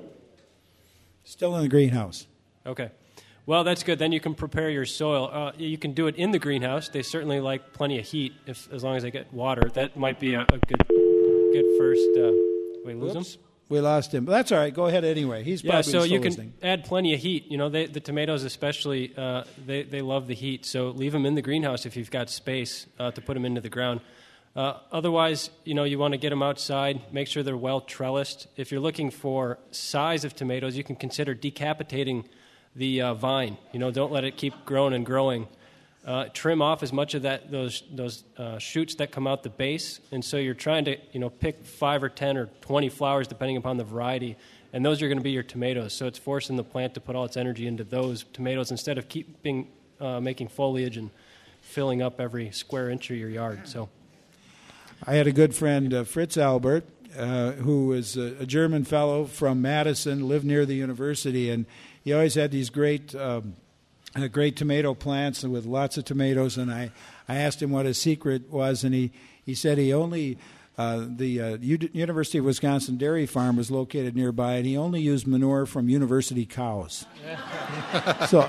Still in the greenhouse. Okay. Well, that's good. Then you can prepare your soil. Uh, you can do it in the greenhouse. They certainly like plenty of heat, if as long as they get water. That might be a, a good, good first. Uh, we lose Whoops. him. We lost him. But that's all right. Go ahead anyway. He's Yeah, probably so still you can listening. add plenty of heat. You know, they, the tomatoes especially, uh, they, they love the heat. So leave them in the greenhouse if you've got space uh, to put them into the ground. Uh, otherwise, you know, you want to get them outside, make sure they're well trellised. If you're looking for size of tomatoes, you can consider decapitating the uh, vine. You know, don't let it keep growing and growing. Uh, trim off as much of that those those uh, shoots that come out the base, and so you're trying to you know pick five or ten or twenty flowers depending upon the variety, and those are going to be your tomatoes. So it's forcing the plant to put all its energy into those tomatoes instead of keeping uh, making foliage and filling up every square inch of your yard. So I had a good friend, uh, Fritz Albert, uh, who was a, a German fellow from Madison, lived near the university, and he always had these great um, uh, great tomato plants with lots of tomatoes. And I, I asked him what his secret was, and he, he said he only, uh, the uh, U- University of Wisconsin dairy farm was located nearby, and he only used manure from university cows. So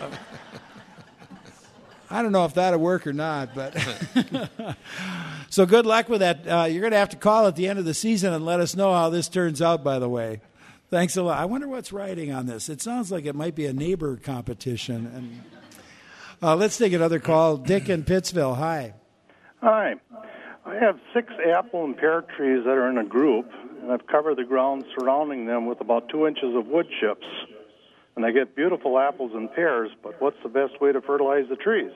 I don't know if that'll work or not, but so good luck with that. Uh, you're going to have to call at the end of the season and let us know how this turns out, by the way. Thanks a lot. I wonder what's writing on this. It sounds like it might be a neighbor competition. And uh, let's take another call. Dick in Pittsville. Hi. Hi. I have six apple and pear trees that are in a group, and I've covered the ground surrounding them with about two inches of wood chips. And I get beautiful apples and pears, but what's the best way to fertilize the trees?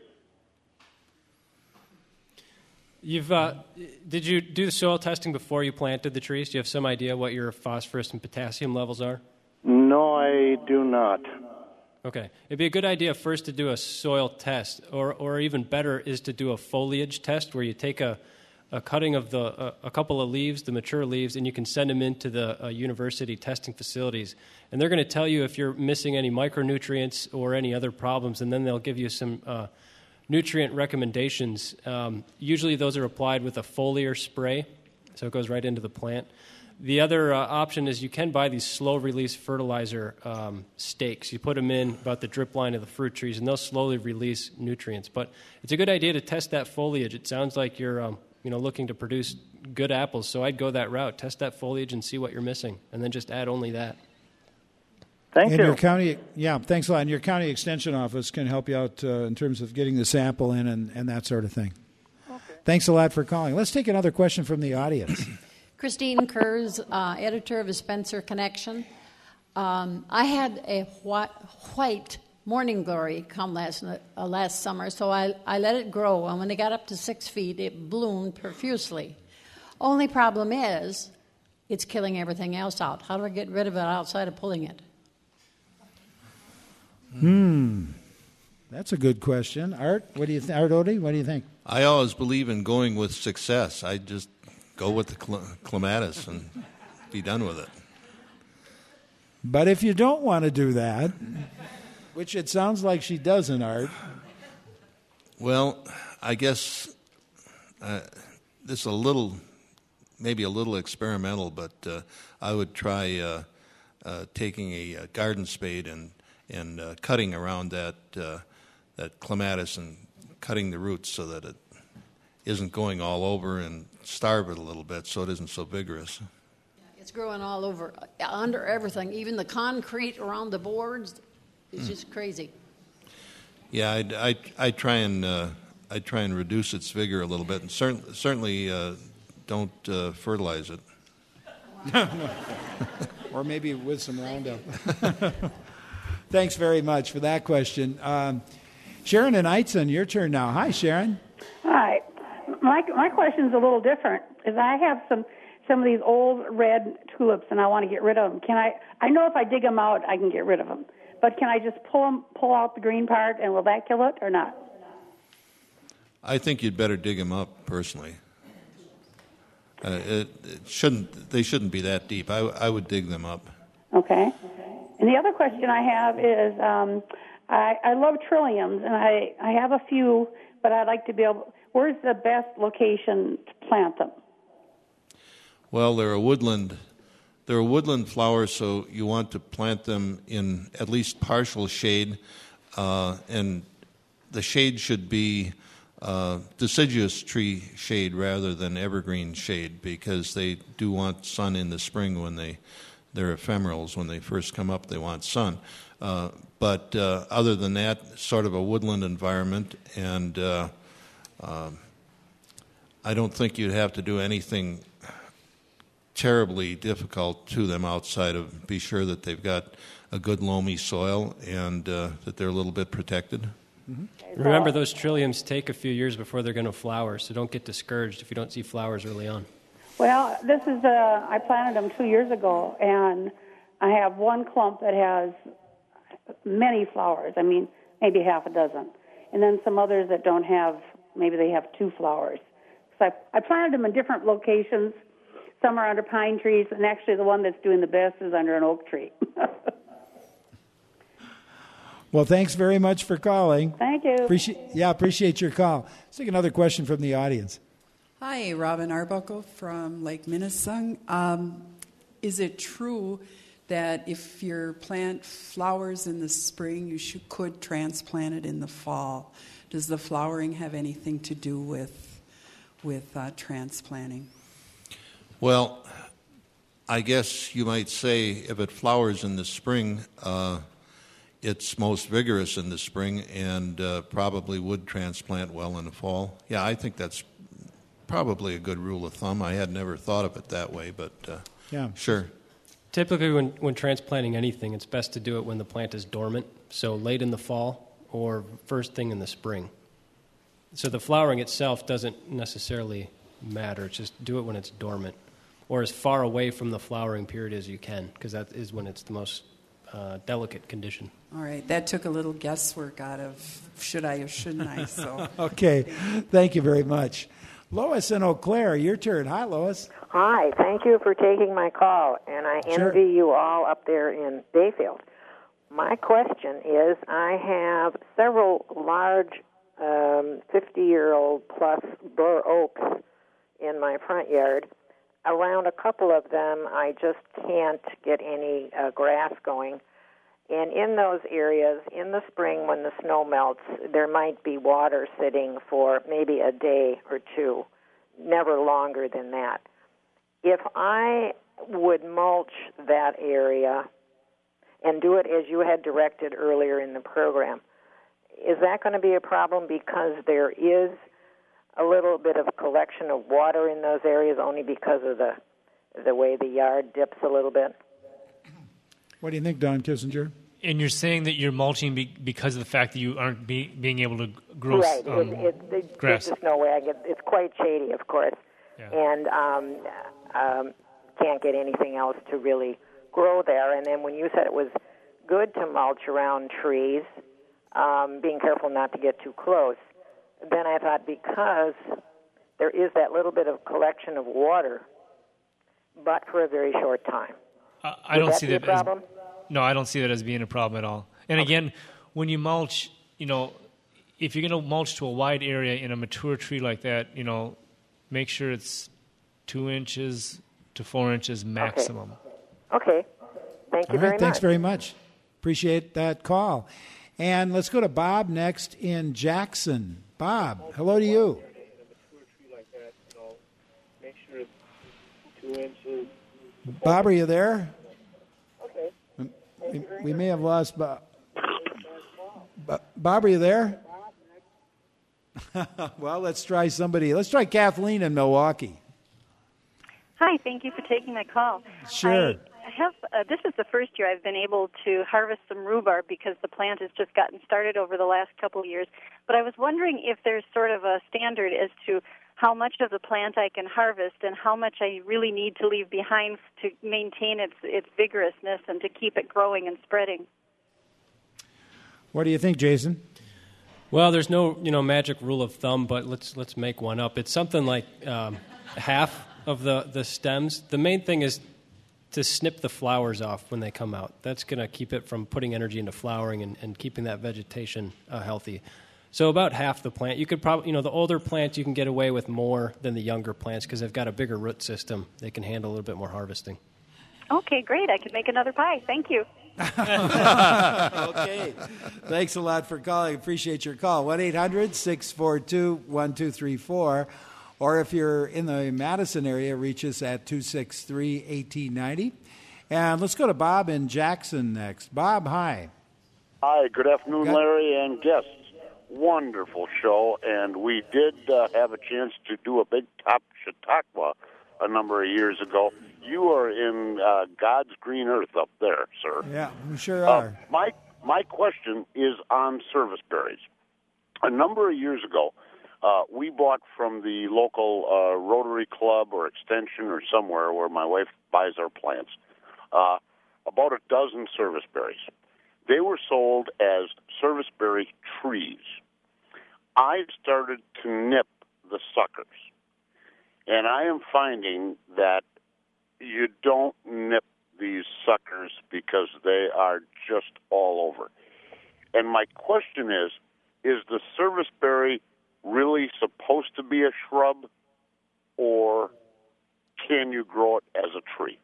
You've uh, did you do the soil testing before you planted the trees? Do you have some idea what your phosphorus and potassium levels are? No, I do not. Okay. It'd be a good idea first to do a soil test, or, or even better is to do a foliage test where you take a, a cutting of the a, a couple of leaves, the mature leaves, and you can send them into the uh, university testing facilities. And they're going to tell you if you're missing any micronutrients or any other problems, and then they'll give you some uh, nutrient recommendations, um, usually those are applied with a foliar spray, so it goes right into the plant. The other uh, option is you can buy these slow-release fertilizer um, stakes. You put them in about the drip line of the fruit trees, and they'll slowly release nutrients. But it's a good idea to test that foliage. It sounds like you're um, you know, looking to produce good apples, so I'd go that route. Test that foliage and see what you're missing, and then just add only that. Thank and you. Your county, yeah, thanks a lot. And your county extension office can help you out uh, in terms of getting the sample in and, and that sort of thing. Okay. Thanks a lot for calling. Let's take another question from the audience. Christine Kurz, uh, editor of the Spencer Connection. Um, I had a white, white morning glory come last uh, last summer, so I, I let it grow. And when it got up to six feet, it bloomed profusely. Only problem is, it's killing everything else out. How do I get rid of it outside of pulling it? Hmm, that's a good question. Art, what do you think? Art Odie, what do you think? I always believe in going with success. I just go with the cl- clematis and be done with it. But if you don't want to do that, which it sounds like she doesn't, Art. Well, I guess uh, this is a little, maybe a little experimental, but uh, I would try uh, uh, taking a, a garden spade and and uh, cutting around that uh, that clematis and cutting the roots so that it isn't going all over, and starve it a little bit so it isn't so vigorous. It's growing all over, under everything, even the concrete around the boards. It's Mm. just crazy. Yeah, I, I, I try and uh, I try and reduce its vigor a little bit, and cer- certainly uh, don't uh, fertilize it. Or maybe with some Roundup. Thanks very much for that question. Um, Sharon and Eitzen, your turn now. Hi, Sharon. Hi. My my question's a little different. Is I have some some of these old red tulips and I want to get rid of them. Can I? I know if I dig them out, I can get rid of them. But can I just pull them, pull out the green part, and will that kill it or not? I think you'd better dig them up personally. Uh, it, it shouldn't. They shouldn't be that deep. I, I would dig them up. Okay. And the other question I have is, um, I, I love trilliums, and I, I have a few, but I'd like to be able. Where's the best location to plant them? Well, they're a woodland. They're a woodland flower, so you want to plant them in at least partial shade, uh, and the shade should be uh, deciduous tree shade rather than evergreen shade, because they do want sun in the spring when they they're ephemerals. When they first come up, they want sun. Uh, but uh, other than that, sort of a woodland environment, and uh, uh, I don't think you'd have to do anything terribly difficult to them outside of be sure that they've got a good loamy soil and uh, that they're a little bit protected. Mm-hmm. Remember, those trilliums take a few years before they're going to flower, so don't get discouraged if you don't see flowers early on. Well, this is uh, I planted them two years ago, and I have one clump that has many flowers. I mean, maybe half a dozen, and then some others that don't have. Maybe they have two flowers. So I, I planted them in different locations. Some are under pine trees, and actually the one that's doing the best is under an oak tree. Well, thanks very much for calling. Thank you. Appreciate, yeah, appreciate your call. Let's take another question from the audience. Hi, Robin Arbuckle from Lake Minnesung. Um, is it true that if your plant flowers in the spring, you should, could transplant it in the fall? Does the flowering have anything to do with, with uh, transplanting? Well, I guess you might say if it flowers in the spring, uh, it's most vigorous in the spring and uh, probably would transplant well in the fall. Yeah, I think that's probably a good rule of thumb. I had never thought of it that way, but uh, yeah, sure. Typically, when, when transplanting anything, it's best to do it when the plant is dormant, so late in the fall or first thing in the spring. So the flowering itself doesn't necessarily matter. It's just do it when it's dormant, or as far away from the flowering period as you can, because that is when it's the most uh, delicate condition. All right, that took a little guesswork out of should I or shouldn't I. So okay, thank you very much. Lois in Eau Claire, your turn. Hi, Lois. Hi, thank you for taking my call, and I Sure. envy you all up there in Bayfield. My question is, I have several large um, fifty-year-old plus bur oaks in my front yard. Around a couple of them, I just can't get any uh, grass going. And in those areas, in the spring when the snow melts, there might be water sitting for maybe a day or two, never longer than that. If I would mulch that area and do it as you had directed earlier in the program, is that going to be a problem because there is a little bit of collection of water in those areas only because of the the way the yard dips a little bit? What do you think, Don Kissinger? And you're saying that you're mulching be, because of the fact that you aren't be, being able to grow right. um, it, it, it, grass. There's just no way I get. It's quite shady, of course, yeah. and um, um, can't get anything else to really grow there. And then when you said it was good to mulch around trees, um, being careful not to get too close, then I thought because there is that little bit of collection of water, but for a very short time. Uh, I don't that see be a that as, problem. no, I don't see that as being a problem at all. And Okay. again, when you mulch, you know, if you're going to mulch to a wide area in a mature tree like that, you know, make sure it's two inches to four inches maximum. Okay. Thank you All very right, thanks much. very much. Appreciate that call. And let's go to Bob next in Jackson. Bob, hello to you. Bob, are you there? Okay. We, we may have lost Bob. Bob, are you there? Well, let's try somebody. Let's try Kathleen in Milwaukee. Hi, thank you for taking my call. Sure. I have. Uh, this is the first year I've been able to harvest some rhubarb because the plant has just gotten started over the last couple of years. But I was wondering if there's sort of a standard as to how much of the plant I can harvest and how much I really need to leave behind to maintain its its vigorousness and to keep it growing and spreading. What do you think, Jason? Well, there's no you know magic rule of thumb, but let's let's make one up. It's something like um, half of the, the stems. The main thing is to snip the flowers off when they come out. That's going to keep it from putting energy into flowering and, and keeping that vegetation uh, healthy. So about half the plant. You could probably, you know, the older plants you can get away with more than the younger plants because they've got a bigger root system. They can handle a little bit more harvesting. Okay, great. I could make another pie. Thank you. Okay. Thanks a lot for calling. Appreciate your call. one eight hundred six four two one two three four. Or if you're in the Madison area, reach us at two six three, one eight nine zero. And let's go to Bob in Jackson next. Bob, hi. Hi, good afternoon, Got- Larry and guests. Wonderful show, and we did uh, have a chance to do a big top Chautauqua a number of years ago. You are in uh, God's green earth up there, sir. Yeah, we sure Uh, are. my my question is on service berries. A number of years ago, uh, we bought from the local uh, Rotary Club or Extension or somewhere where my wife buys our plants uh, about a dozen service berries. They were sold as service berry trees. I started to nip the suckers, and I am finding that you don't nip these suckers because they are just all over. And my question is, is the service berry really supposed to be a shrub, or can you grow it as a tree?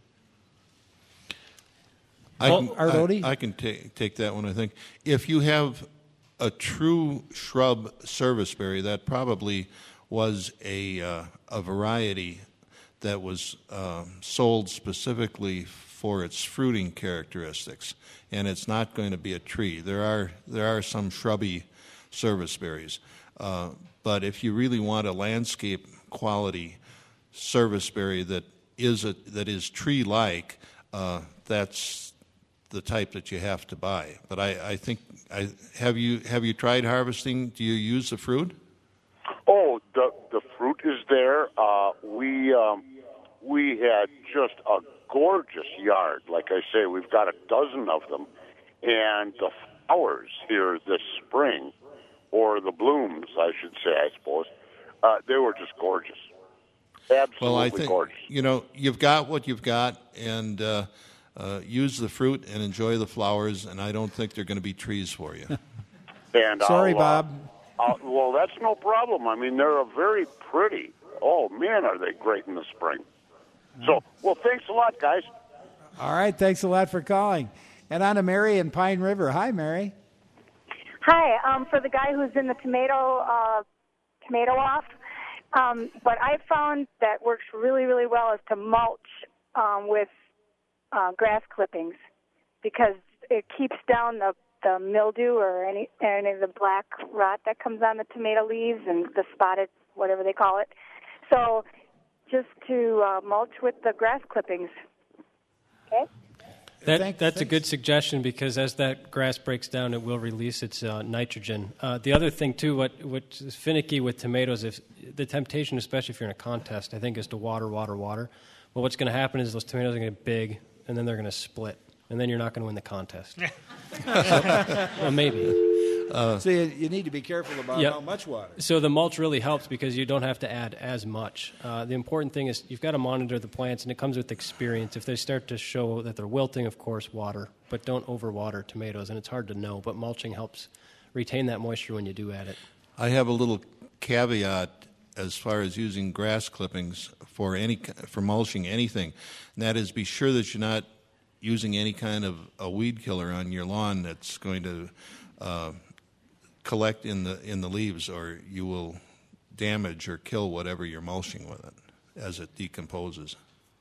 I can, Arlodi? I, I can ta- take that one, I think. If you have a true shrub serviceberry, that probably was a, uh, a variety that was uh, sold specifically for its fruiting characteristics, and it's not going to be a tree. There are, there are some shrubby serviceberries, uh, but if you really want a landscape quality serviceberry that is, a, that is tree-like, uh, that's the type that you have to buy. But I, I think, I, have you have you tried harvesting? Do you use the fruit? Oh, the the fruit is there. Uh, we um, we had just a gorgeous yard. Like I say, we've got a dozen of them, and the flowers here this spring, or the blooms, I should say, I suppose, uh, they were just gorgeous. Absolutely well, I think, gorgeous. You know, you've got what you've got, and uh, uh, use the fruit and enjoy the flowers, and I don't think they're going to be trees for you. And Sorry, I'll, uh, Bob. Uh, well, that's no problem. I mean, they're a very pretty. Oh, man, are they great in the spring. So, well, thanks a lot, guys. All right, thanks a lot for calling. And on to Mary in Pine River. Hi, Mary. Hi, um, for the guy who's in the tomato uh, tomato off, um, what I found that works really, really well is to mulch um, with uh, grass clippings, because it keeps down the, the mildew or any any of the black rot that comes on the tomato leaves and the spotted, whatever they call it. So just to uh, mulch with the grass clippings. Okay? That, Thank, that's thanks. a good suggestion, because as that grass breaks down, it will release its uh, nitrogen. Uh, the other thing, too, what what's finicky with tomatoes, if the temptation, especially if you're in a contest, I think, is to water, water, water. Well, what's going to happen is those tomatoes are going to get big, and then they're going to split, and then you're not going to win the contest. so, well, maybe. Uh, so you, you need to be careful about yep. how much water. So the mulch really helps, because you don't have to add as much. Uh, the important thing is you've got to monitor the plants, and it comes with experience. If they start to show that they're wilting, of course, water, but don't overwater tomatoes, and it's hard to know. But mulching helps retain that moisture when you do add it. I have a little caveat as far as using grass clippings for any for mulching anything, and that is be sure that you're not using any kind of a weed killer on your lawn that's going to uh, collect in the in the leaves, or you will damage or kill whatever you're mulching with it as it decomposes.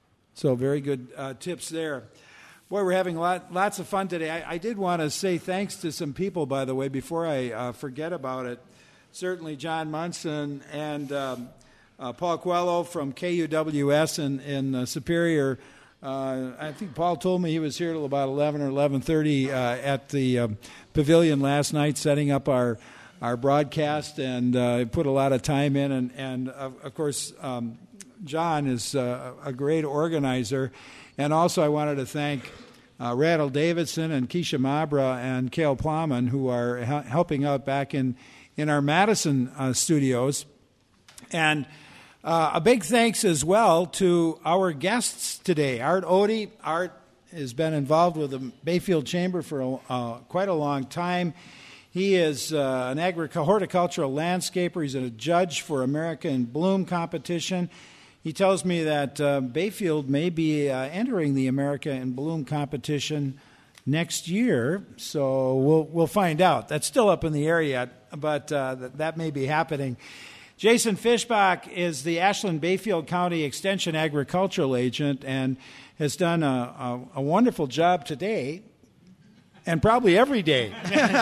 So very good uh, tips there. Boy, we're having lot, lots of fun today. I, I did want to say thanks to some people, by the way, before I uh, forget about it. Certainly John Munson and um, uh, Paul Coelho from K U W S in, in uh, Superior. Uh, I think Paul told me he was here till about eleven or eleven thirty uh, at the um, pavilion last night, setting up our our broadcast, and uh, put a lot of time in. And, and uh, of course, um, John is uh, a great organizer. And also, I wanted to thank uh, Randall Davidson and Keisha Mabra and Cale Plowman, who are he- helping out back in in our Madison uh, studios. And Uh, a big thanks as well to our guests today. Art Odie. Art has been involved with the Bayfield Chamber for uh, quite a long time. He is uh, an agric- horticultural landscaper. He's a judge for America in Bloom competition. He tells me that uh, Bayfield may be uh, entering the America in Bloom competition next year, so we'll we'll find out. That's still up in the air yet, but uh, th- that may be happening. Jason Fishbach is the Ashland-Bayfield County Extension Agricultural Agent and has done a, a, a wonderful job today, and probably every day.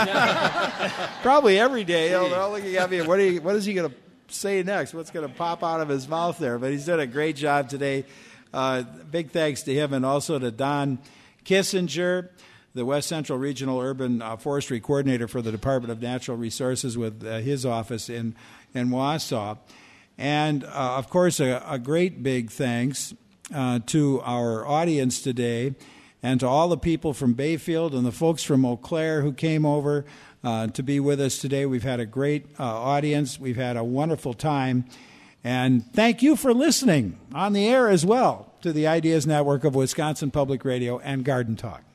probably every day. They're all looking at me. What, are you, what is he going to say next? What's going to pop out of his mouth there? But he's done a great job today. Uh, big thanks to him, and also to Don Kissinger, the West Central Regional Urban uh, Forestry Coordinator for the Department of Natural Resources, with uh, his office in in Wausau. And, uh, of course, a, a great big thanks uh, to our audience today, and to all the people from Bayfield and the folks from Eau Claire who came over uh, to be with us today. We've had a great uh, audience. We've had a wonderful time. And thank you for listening on the air as well to the Ideas Network of Wisconsin Public Radio and Garden Talk.